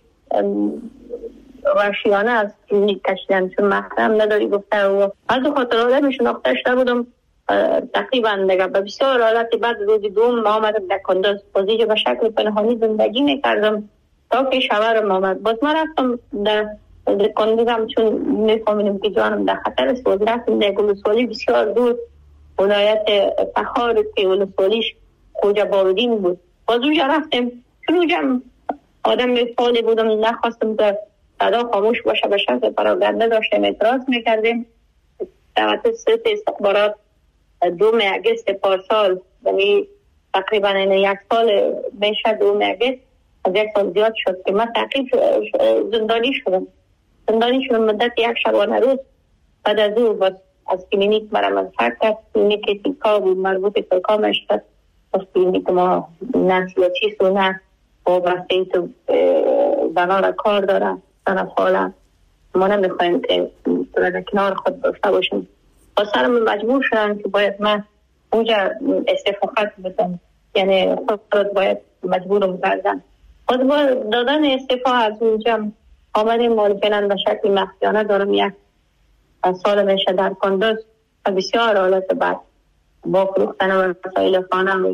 وحشیانه از کلینیک کشیدن چون محرم نداری گفته و از اون خاطر آدم شناختش نبودم. تقریبا دیگه به بسیار حالتی بعد روزی 2 ما آمدم در کندوز بازیجا به شکل پنهانی زندگی میکردم تا که شوهرم آمد. باز ما رفتم در کندوزم چون میفهمیدم که جانم در خطر است. باز رفتم در ولسوالی بسیار دور، ولایت تخار که ولسوالیش خوجا باودین بود. باز اونجا رفتم چون اونجا آدم فعالی بودم، نخواستم که صدا خاموش باشه، به شکل پراگنده داشتیم اعتراض میکردیم. توسط سلط استخبارات 2 اگست پارسال، یعنی تقریبا 1 سال میشه 2 اگست از 1 سال زیاد شد که من تعقیب زندانی شدم مدت 1 شبانه روز. بعد از او باز از کلینیک مرا منفرد کرد. کلینیک تیکا بود، مربوط تیکا مشتد از کلینیک ما نه سیاسی و نه وابسته ای تو زنان را کار دارن زن فعلا. ما نمیخوایم که در کنار خود داشته باشیم. با سرم مجبور شدن که باید من اونجا استعفا خط بدم، یعنی خود باید مجبورم کردن. باز با دادن استعفا از اونجا آمدیم مالکنن به شکل مخفیانه دارم 1 سال میشه در کندوز و بسیار حالت بعد با فروختن و مسائل خانه و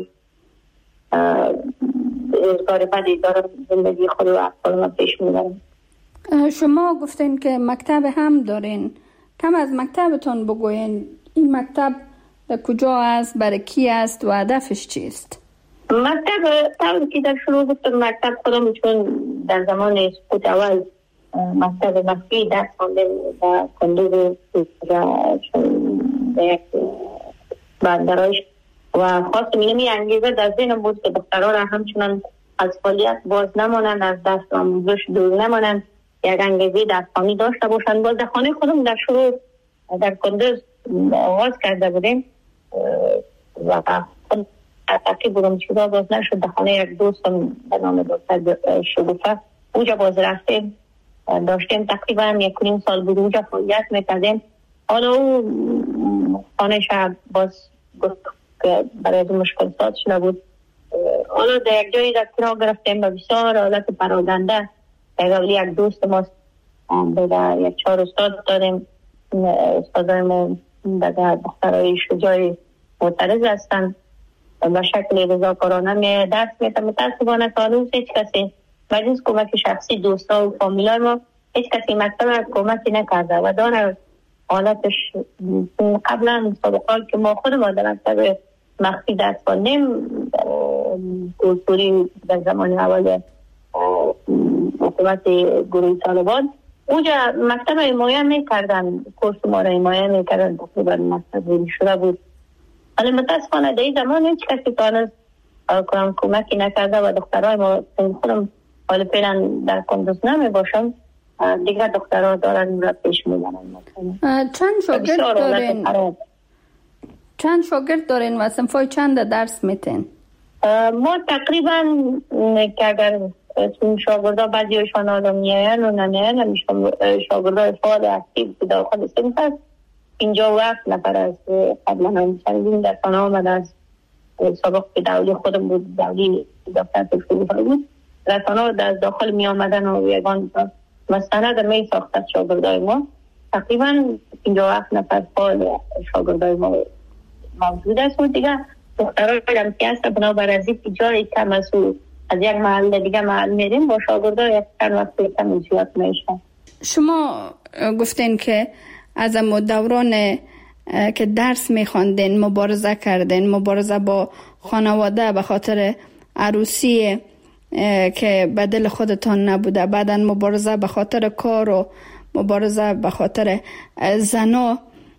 روزگار بدی دارم زندگی خود و احوال پیش میبرم. شما گفتین که مکتب هم دارین، کم از مکتبتون بگوین. این مکتب کجا است، برای کی است و هدفش چیست؟ مکتب طوری که در شروع گفتم مکتب خودم چون در زمان سقوط اول مکتب مخفی درس خواندم و کندوز چون یک بندرایش و خواستم اینمی انگیزه در ذهنم بود که دخترها را همچنان از فعالیت باز نمانند، از دست آموزش دور نمانند، یک انگیزه درسانی داشته باشند. باز در خانه خودم در شروع در کندوز آغاز کرده بودیم و تاکی بودم چیزا باز نشد. در خانه یک دوستم به نام دکتر شگوفه اونجا باز رفتیم داشتیم تقریبا 1.5 سال بود اونجا فعالیت میکردیم. حالا او خانه شب باز گفت که برای از مشکل ساز شده بود. حالا در یک جایی در کنار گرفتیم و بسیار حالت پراگنده در قبل یک دوست ماست در 1-4 استاد داریم. استادای ما در دخترهای شجاعی معترض هستند و شکل رضاکارانه درس میتن. متاسفانه تا هنوز هیچ کسی مجلس کمک شخصی دوستا و فامیلای ما هیچ کسی مکتب کمکی نکرده و داره حالتش. قبلا سابقال که ما خود ما در مکتب مخفی درس خواندیم کلتوری در زمان اول حکومت گروه طالبان اونجا مکتب حمایه میکردن، کورس ما را حمایه میکردن، تقریبا مکتب ویلی شده بود. ولی متاسفانه در این زمان هیچ کسی تانست کمکی نکرده و دخترهای ما خودم حالا فعلا در کندوز نمی باشم، دیگر دخترها دارن را پیش میبرن. چند شاگرد دارین و صنفای چند درس میتین؟ ما تقریبا که اگر شاگردا بعضی هایشان آدم میاین و نمیاین، همیشون شاگردای فعال اکتیو که داخل صنف هست 57 نفر از قبلا هم چندین در خانه آمده از سابق که دولی خودم بود، دولی دفتر تلفونی بود، رسانه از داخل می آمدن و یگان مستند می ساخت از شاگردای ما. تقریبا 57 نفر فعال شاگردای ما موجود است و دیگه دخترای هم که هست بنابر از این جایی کم از یک محل دیگه محل میریم با شاگردای یک چند وقت کم زیاد میشن. شما گفتین که از دوران که درس میخواندین مبارزه کردین، مبارزه با خانواده به خاطر عروسی که به دل خودتان نبوده، بعدن مبارزه به خاطر کار و مبارزه به خاطر زنا.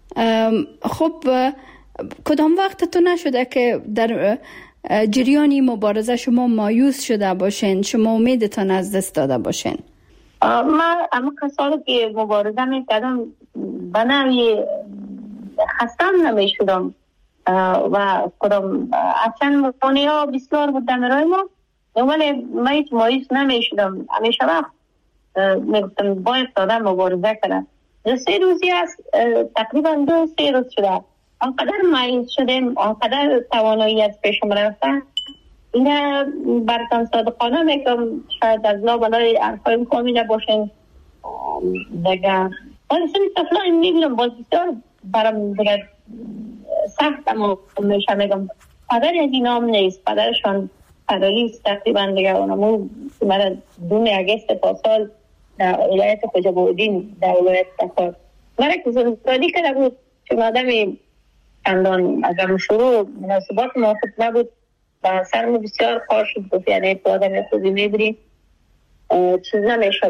خب کدام وقت تو نشده که در جریانی مبارزه شما مایوس شده باشین، شما امیدتان از دست داده باشین؟ من اما کسایی که مبارزه میکردم به نوعی خستم نمیشدم و خودم اصلا مانعی ها بسیار بود در راه ما، ولی من هیچ مایوس نمیشدم. همیشه وقت میگفتم باید دادم مبارزه کنم. 3 روزی است، تقریبا 2-3 روز شده آنقدر مایوس شدیم، آنقدر توانایی از پیشم رفتن. اینه براتان صادقانه میگم، شاید از لابلای حرفای فهمیده باشین دیگه. ولی سنی طفلان میبینم باز بسیار برام دیگه سخت اما میشه میگم پدر از این نام نیست، پدرشان پدریست تقریبا دیگه. اونمون مرا 2 اگست پاسال در ولایت خوجابودین در ولایت تخار مرا که زندگی کرده بود، چون آدمی چندان اگر شروع مناسبات موافق نبود و سرم بسیار خوار شد. گفت یعنی تو آدم خودی میبری چیز نمیشد،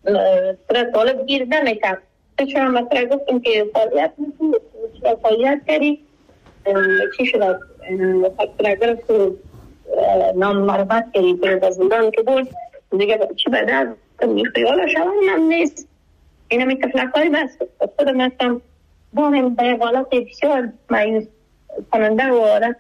طالب گیر نمیکرد. چون مثلا گفتم که فعالیت کردی چی شد؟ فکر گرفت نام معرفت کردی پر از زندان که بود دیگه چی بدر خیال شما هم نیست. این همی تفلقای بس خودم هستم با هم به حالت بسیار مایوس کننده و حالت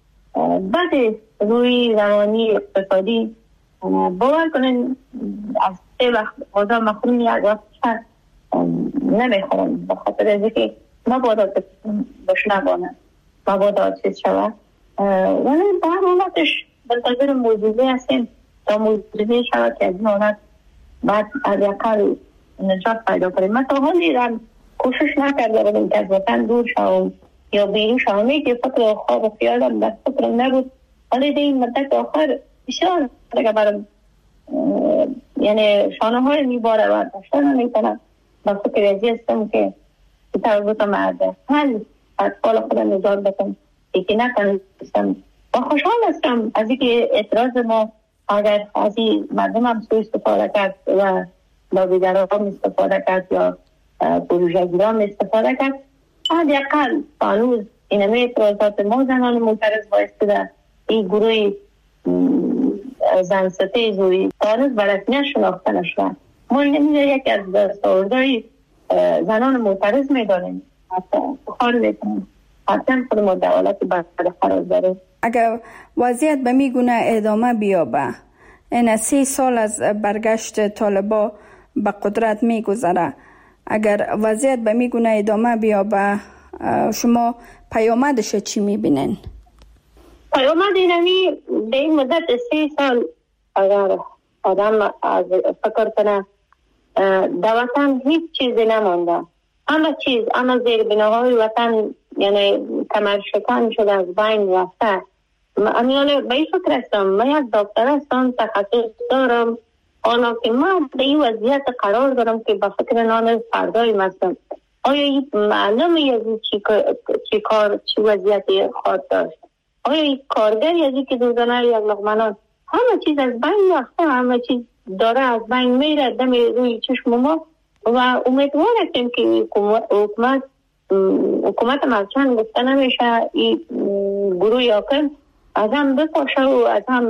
بعد روی روانی اقتصادی باور کنین از 3 وقت غذا مخروم یک وقت شد نمیخورم به خاطر از اینکه مبادا بشنوانم مبادا چیز شود. ولی به هر حالتش منتظر موجوده هستیم تا موجوده شود که از این حالت بعد از یکل نجات پیدا کنیم. من تا حالی را کوشش نکرده بودم که از وطن دور شوم یا بیرون شوم، که فکر خواب و خیالم در فکرم نبود. ولی در این مدت آخر بسیار دیگه برم یعنی شانه های میباره و داشتن نمیتونم با فکر ازی هستم که توبتم از حل اطفال خودم نجات بکنم یکی نکنستم و خوشحال هستم از اینکه اعتراض ما اگر از این مردم هم سوی استفاده کرد و لابیگرها هم استفاده کرد یا پروژه‌گیران استفاده کرد، حداقل هنوز اینمه اعتراضات ما زنان معترض بایستده این گروه زن ستیز و هنوز برسمیت شناخته نشده. ما اینمیده یکی از دستاوردهای زنان معترض میدانیم، حتی بخار میکنیم، حتی خود ما در حالت برد قرار داریم. اگر وضعیت به میگونه ادامه بیابه، این 3 سال از برگشت طالبا به قدرت میگذره، اگر وضعیت به میگونه ادامه بیابه شما پیامدش چی میبینین؟ پیامد اینمی به این مدت 3 سال اگر آدم از فکر کنه در وطن هیچ چیزی نمانده، همه چیز اما زیر بناهای وطن یعنی کمر شکن شده، از بین رفته. امیانه به این فکر هستم، من یک دکتر هستم، تخصص دارم، حالا که من به این وضعیت قرار دارم که به فکر نان فردایم هستم. آیا این معلومه یعنی چی وضعیتی خواهد داشت؟ آیا این کارگر یعنی که دوزنه یک لغمنان همه چیز از بین رفته، همه چیز داره از بین میره، دم روی چشم ما و امیدوار هستیم که حکومت مرچند گفته نمیشه این گروه یاکن از هم بپاشه و از هم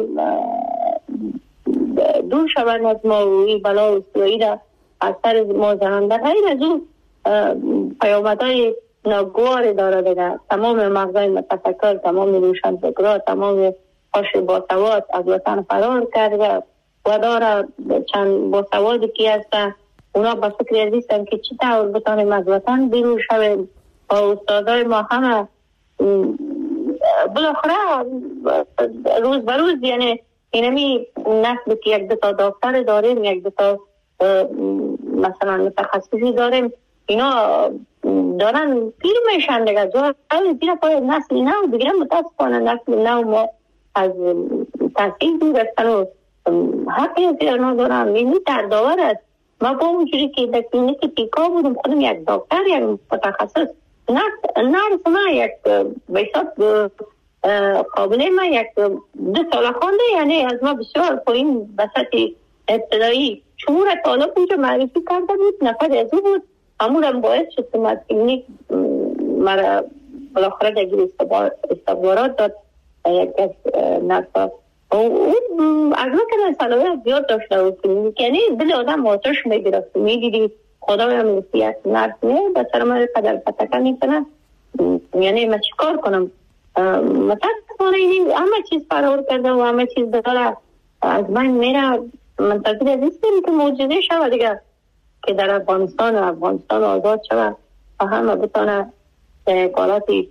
دور شود از ما و این بلا و سیایی را از سر ما زنان. در غیر از اون پیامدهای ناگوار داره دیگه. تمام مغزای متفکر، تمام روشنفکرها، تمام هاش باسواد از وطن فرار کرده و داره چند باسوادی که هستن اونا با فکر ازیستن که چی طور بتانیم از وطن بیرون شویم. و استادای ما همه بالاخره روز به روز یعنی اینمی نسل که یک دوتا دکتر داریم، یک دوتا مثلا متخصصی داریم، اینا دارن پیر میشن دیگه. اول زیر پای نسل نو دیگه متاسفانه نسل نو ما از تحصیل دور هستن و حقی از اینا دارن. اینی دردآور است. ما با اونجوری که در کلینیک پیکا بودم خودم یک دکتر یک متخصص نرس ما یک بیشتر قابله ما یک 2 سال خونده، یعنی از ما بسیار پایین بسط ابتدایی 4 طالب اونجا معرفی کرده بود، نفر از او بود. همونم باعث شد که ما کلینیک مرا بالاخره دیگه استخبارات داد یک از نرسا. از ما که صلاحیت زیاد داشته بود کلینیک، یعنی دل آدم آتش میگرفت. میدیدی خدا هم یک نرس میه به سر من قدر فتکه میکنه، یعنی من چیکار کنم؟ متاسفانه این همه چیز فرار کرده و همه چیز داره از من میره. منتظر از نیستیم که معجزه شود دیگه که در افغانستان آزاد شود و همه بتانه حالاتی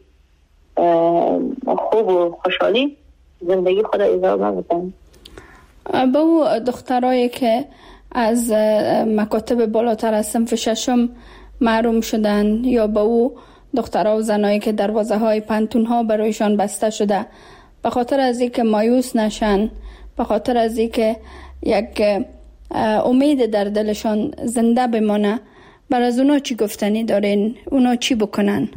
خوب و خوشحالی زندگی خود ادامه بدن. با او دخترایی که از مکاتب بالاتر از صنف 6 محروم شدن یا با او دخترها و زنایی که دروازه های پنتون ها برایشان بسته شده، به خاطر از اینکه مایوس نشن، به خاطر از اینکه یک امید در دلشان زنده بمانه، بر از اونا چی گفتنی دارین؟ اونا چی بکنن؟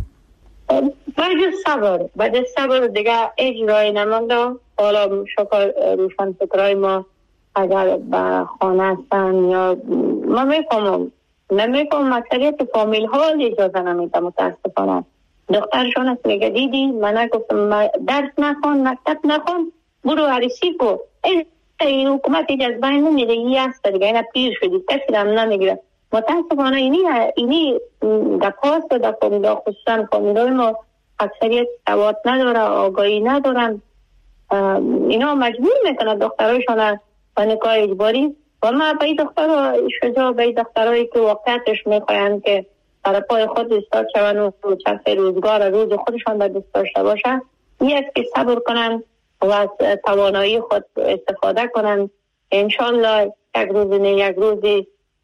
بعد صبر دیگه اجرای نمانده. حالا شکر روشن فکرهای ما اگر به خانه هستن یا ما نمیفهمم اکثریت فامیل ها اجازه نمیده. متاسفانه دخترشون است میگه دیدی من نگفتم درس نخون، مکتب نخون، برو عروسی کو. این حکومت از بین نمیده. یه هست دیگه اینا پیر شدی کسی هم نمیگیره. متاسفانه اینی در پاس در فامیل ها خصوصا فامیل های ما اکثریت سواد نداره، آگاهی ندارن. اینا مجبور میکنن دخترایشون به نکاح اجباری. و ما به این دخترها شجاع، به این دخترهایی که واقعیتش میخواین که برای پای خود استاد شون و چند روزگار روز خودشان به دست داشته باشه، این است که صبر کنن و از توانایی خود استفاده کنن. انشالله یک روز نه یک روزی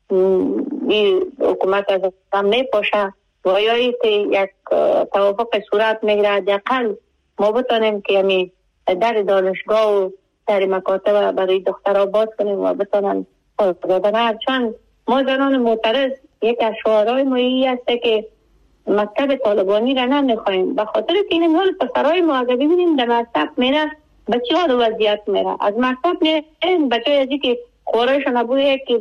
این حکومت از هم میپاشه و یا که یک توافق صورت میگیره. حداقل ما بتانیم که یعنی در دانشگاه و در مکاتب برای دخترها باز کنیم و بتانن آزادانه. چون ما زنان معترض یک از شعارهای ما این است که مکتب طالبانی را نمیخوایم، به خاطر که این حال پسرهای ما اگر ببینیم در مکتب میره بچه ها وضعیت میره. از مکتب میره بچه های ازی که خورایشون نبوده که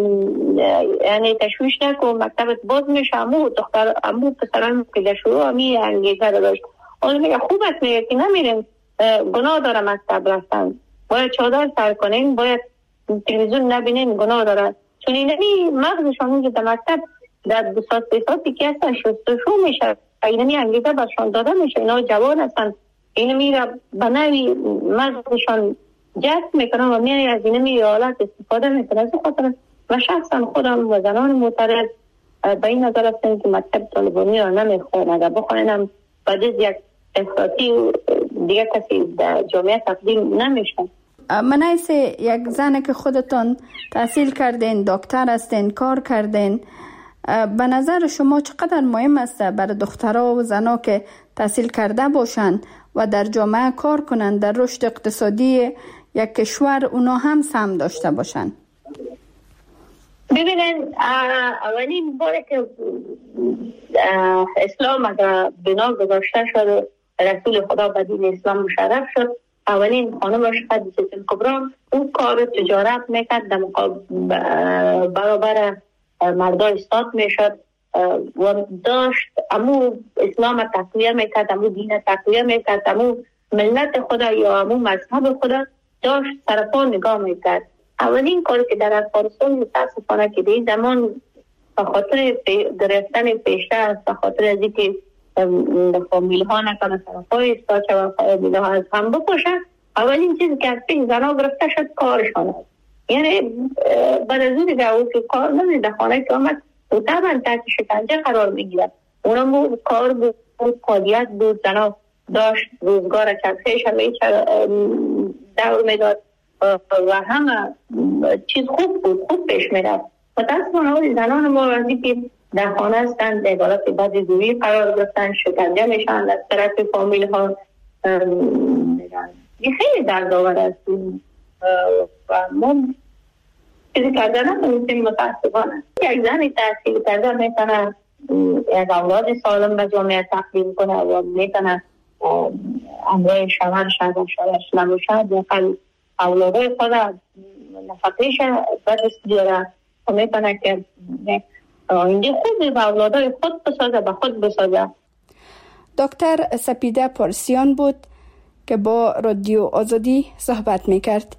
یعنی تشویش نکن مکتبت باز میشه. امو پسرهای که در شروع همی انگیزه را داشت. اون میگه خوب است میگه که نمیریم، گناه داره مکتب رفتن، باید چادر سر کنین، باید تلویزیون نبینین، گناه داره. چون اینمی مغزشان اونجا در مکتب در 2 ساعت 3 ساعتی که هستن شستشو میشه، اینمی انگیزه برشان داده میشه. اینا جوان هستن، اینمی را به نوی مغزشان جذب میکنن و میانی از اینمی حالت استفاده میکنن. از خاطر و شخصا خودم و زنان معترض به این نظر هستن که مکتب طالبانی را نمیخواین. اگر بخواینم بعد یک افراطی دیگه کسی در جامعه تقدیم نمیشه. من ایسه یک زنه که خودتان تحصیل کردین، دکتر هستین، کار کردین، به نظر شما چقدر مهم است برای دخترها و زنها که تحصیل کرده باشند و در جامعه کار کنند، در رشد اقتصادی یک کشور اونا هم سهم داشته باشند؟ ببینن اولین باره که اسلام اگر بنا گذاشته شد، رسول خدا به دین اسلام مشرف شد، اولین خانمش خدیجه کبری اون کار تجارت میکرد در برابر مردا استاد میشد و داشت امو اسلام تقویه میکرد، امو دین تقویه میکرد، امو ملت خدا یا امو مذهب خدا داشت سرپا نگاه میکرد. اولین کاری که در افغانستان متاسفانه که در زمان به خاطر گرفتن پیشرفت، به خاطر از اینکه فامیل ها نکنه سرپای استاد و فامیل ها از هم بکشن، اولین چیزی که از پیش زنها گرفته شد کارشان است. یعنی بعد از اون دیگه او که کار نمیده خانه که آمد و طبعا تحت شکنجه قرار میگیرد. اونا کار بود، فعالیت بود، زنها داشت روزگار چرخش همه دور میداد و همه چیز خوب بود، خوب پیش میرفت. متاسفانه زنان ما وقتی که در خانه هستند در حالت بعضی دوری قرار گرفتن، شکنجه میشن از طرف فامیل ها. این خیلی دردآور است و ما چیزی کرده نکنیم. متاسفانه یک زنی تحصیل کرده میتونه یک اولاد سالم به جامعه تقدیم کنه و میتونه امرای شوهرش نباشد یا اولادای خود نفقیش بدست بیاره و میتونه که آینده خود به اولادای خود بسازه، به خود بسازه. دکتر سپیده پارسیان بود که با رادیو آزادی صحبت میکرد.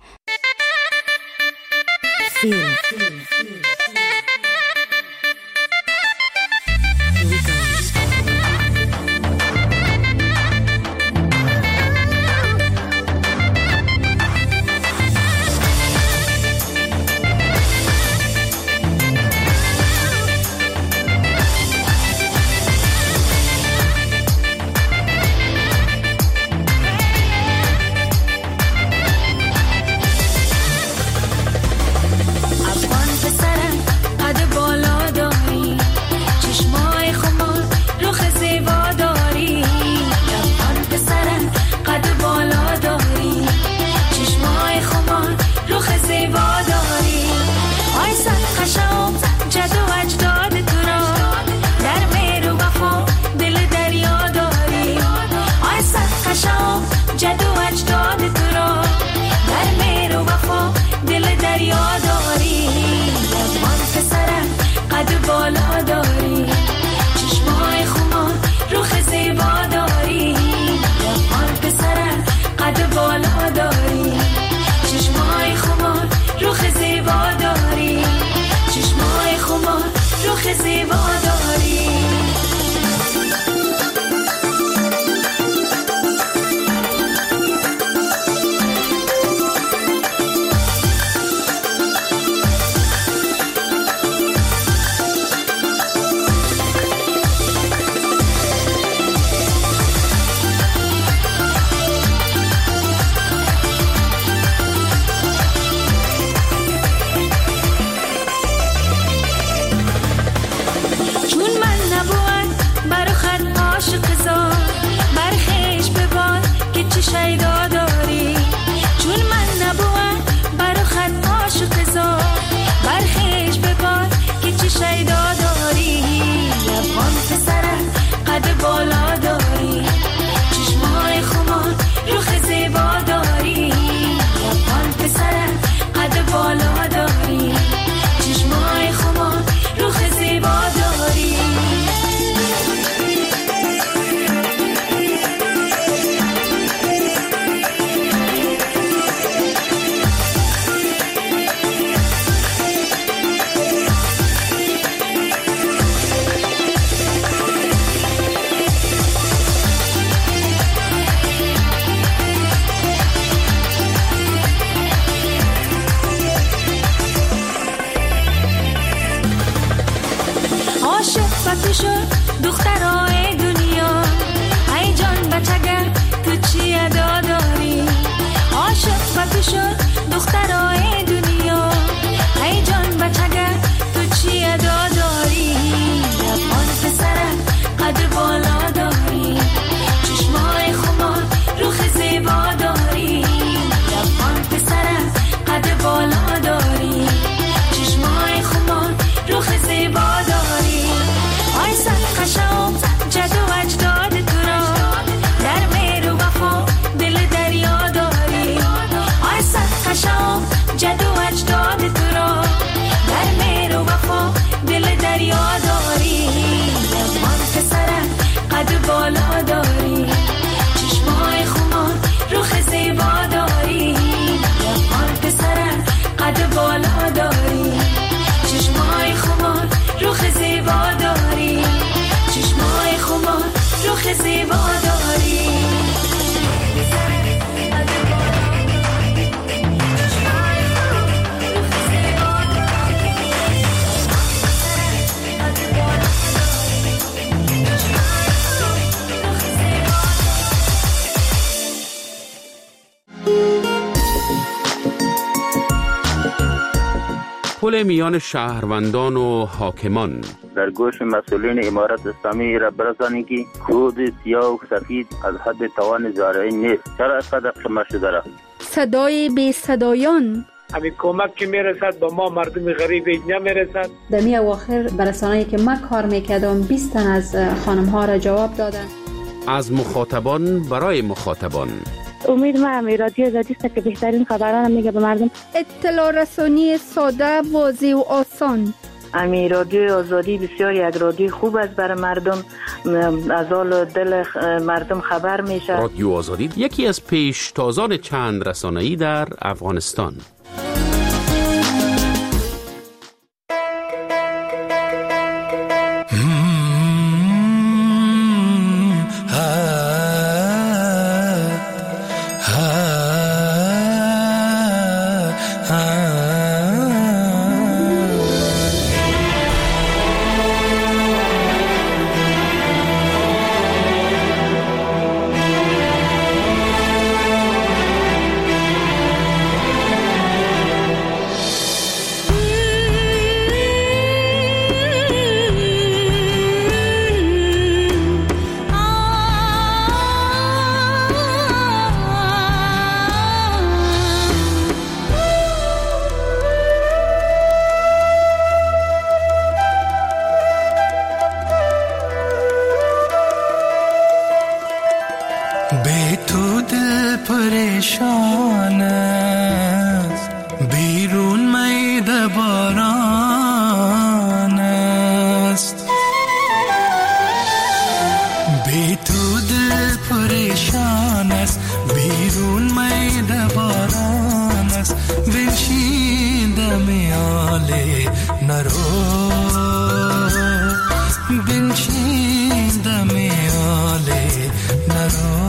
پل میان شهروندان و حاکمان. در گوش مسئولین امارت اسلامی را برسانید که کود سیاه و سفید از حد توان زارعین نیست. چرا اینقدر شما شده را؟ صدای بی صدایان. همین کمک که میرسد با ما مردم غریب نمیرسد. در می اواخر برسانه‌ای که من کار میکردم 20 تن از خانم ها را جواب دادن. از مخاطبان برای مخاطبان. امید ما رادیو آزادی است که بهترین خبران میگه به مردم. اطلاع رسانی ساده، واضح و آسان. امی رادیو آزادی بسیار یک رادیو خوب است برای مردم، از حال دل مردم خبر میشه. رادیو آزادی یکی از پیشتازان چند رسانه‌ای در افغانستان. پریشان است بیرون میده باران است، بی تو دل پریشان است بیرون میده باران است. بنشینده میاله نرو، بنشینده میاله نرو.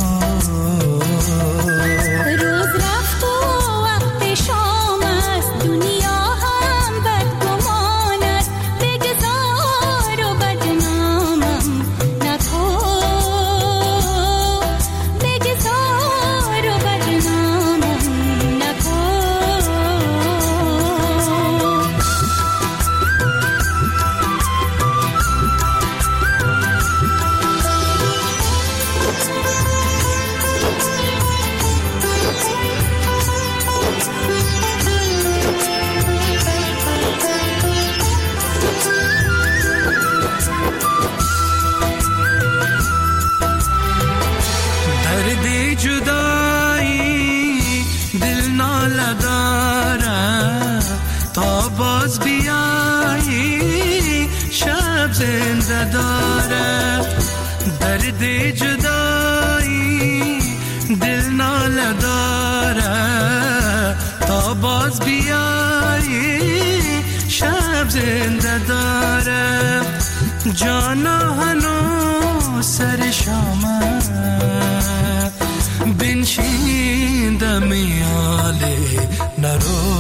درد جدایی دل ناله داره، تا باز بیایی شب زنده داره. جانا هنو سر شامه بنشین دمیاله نرو.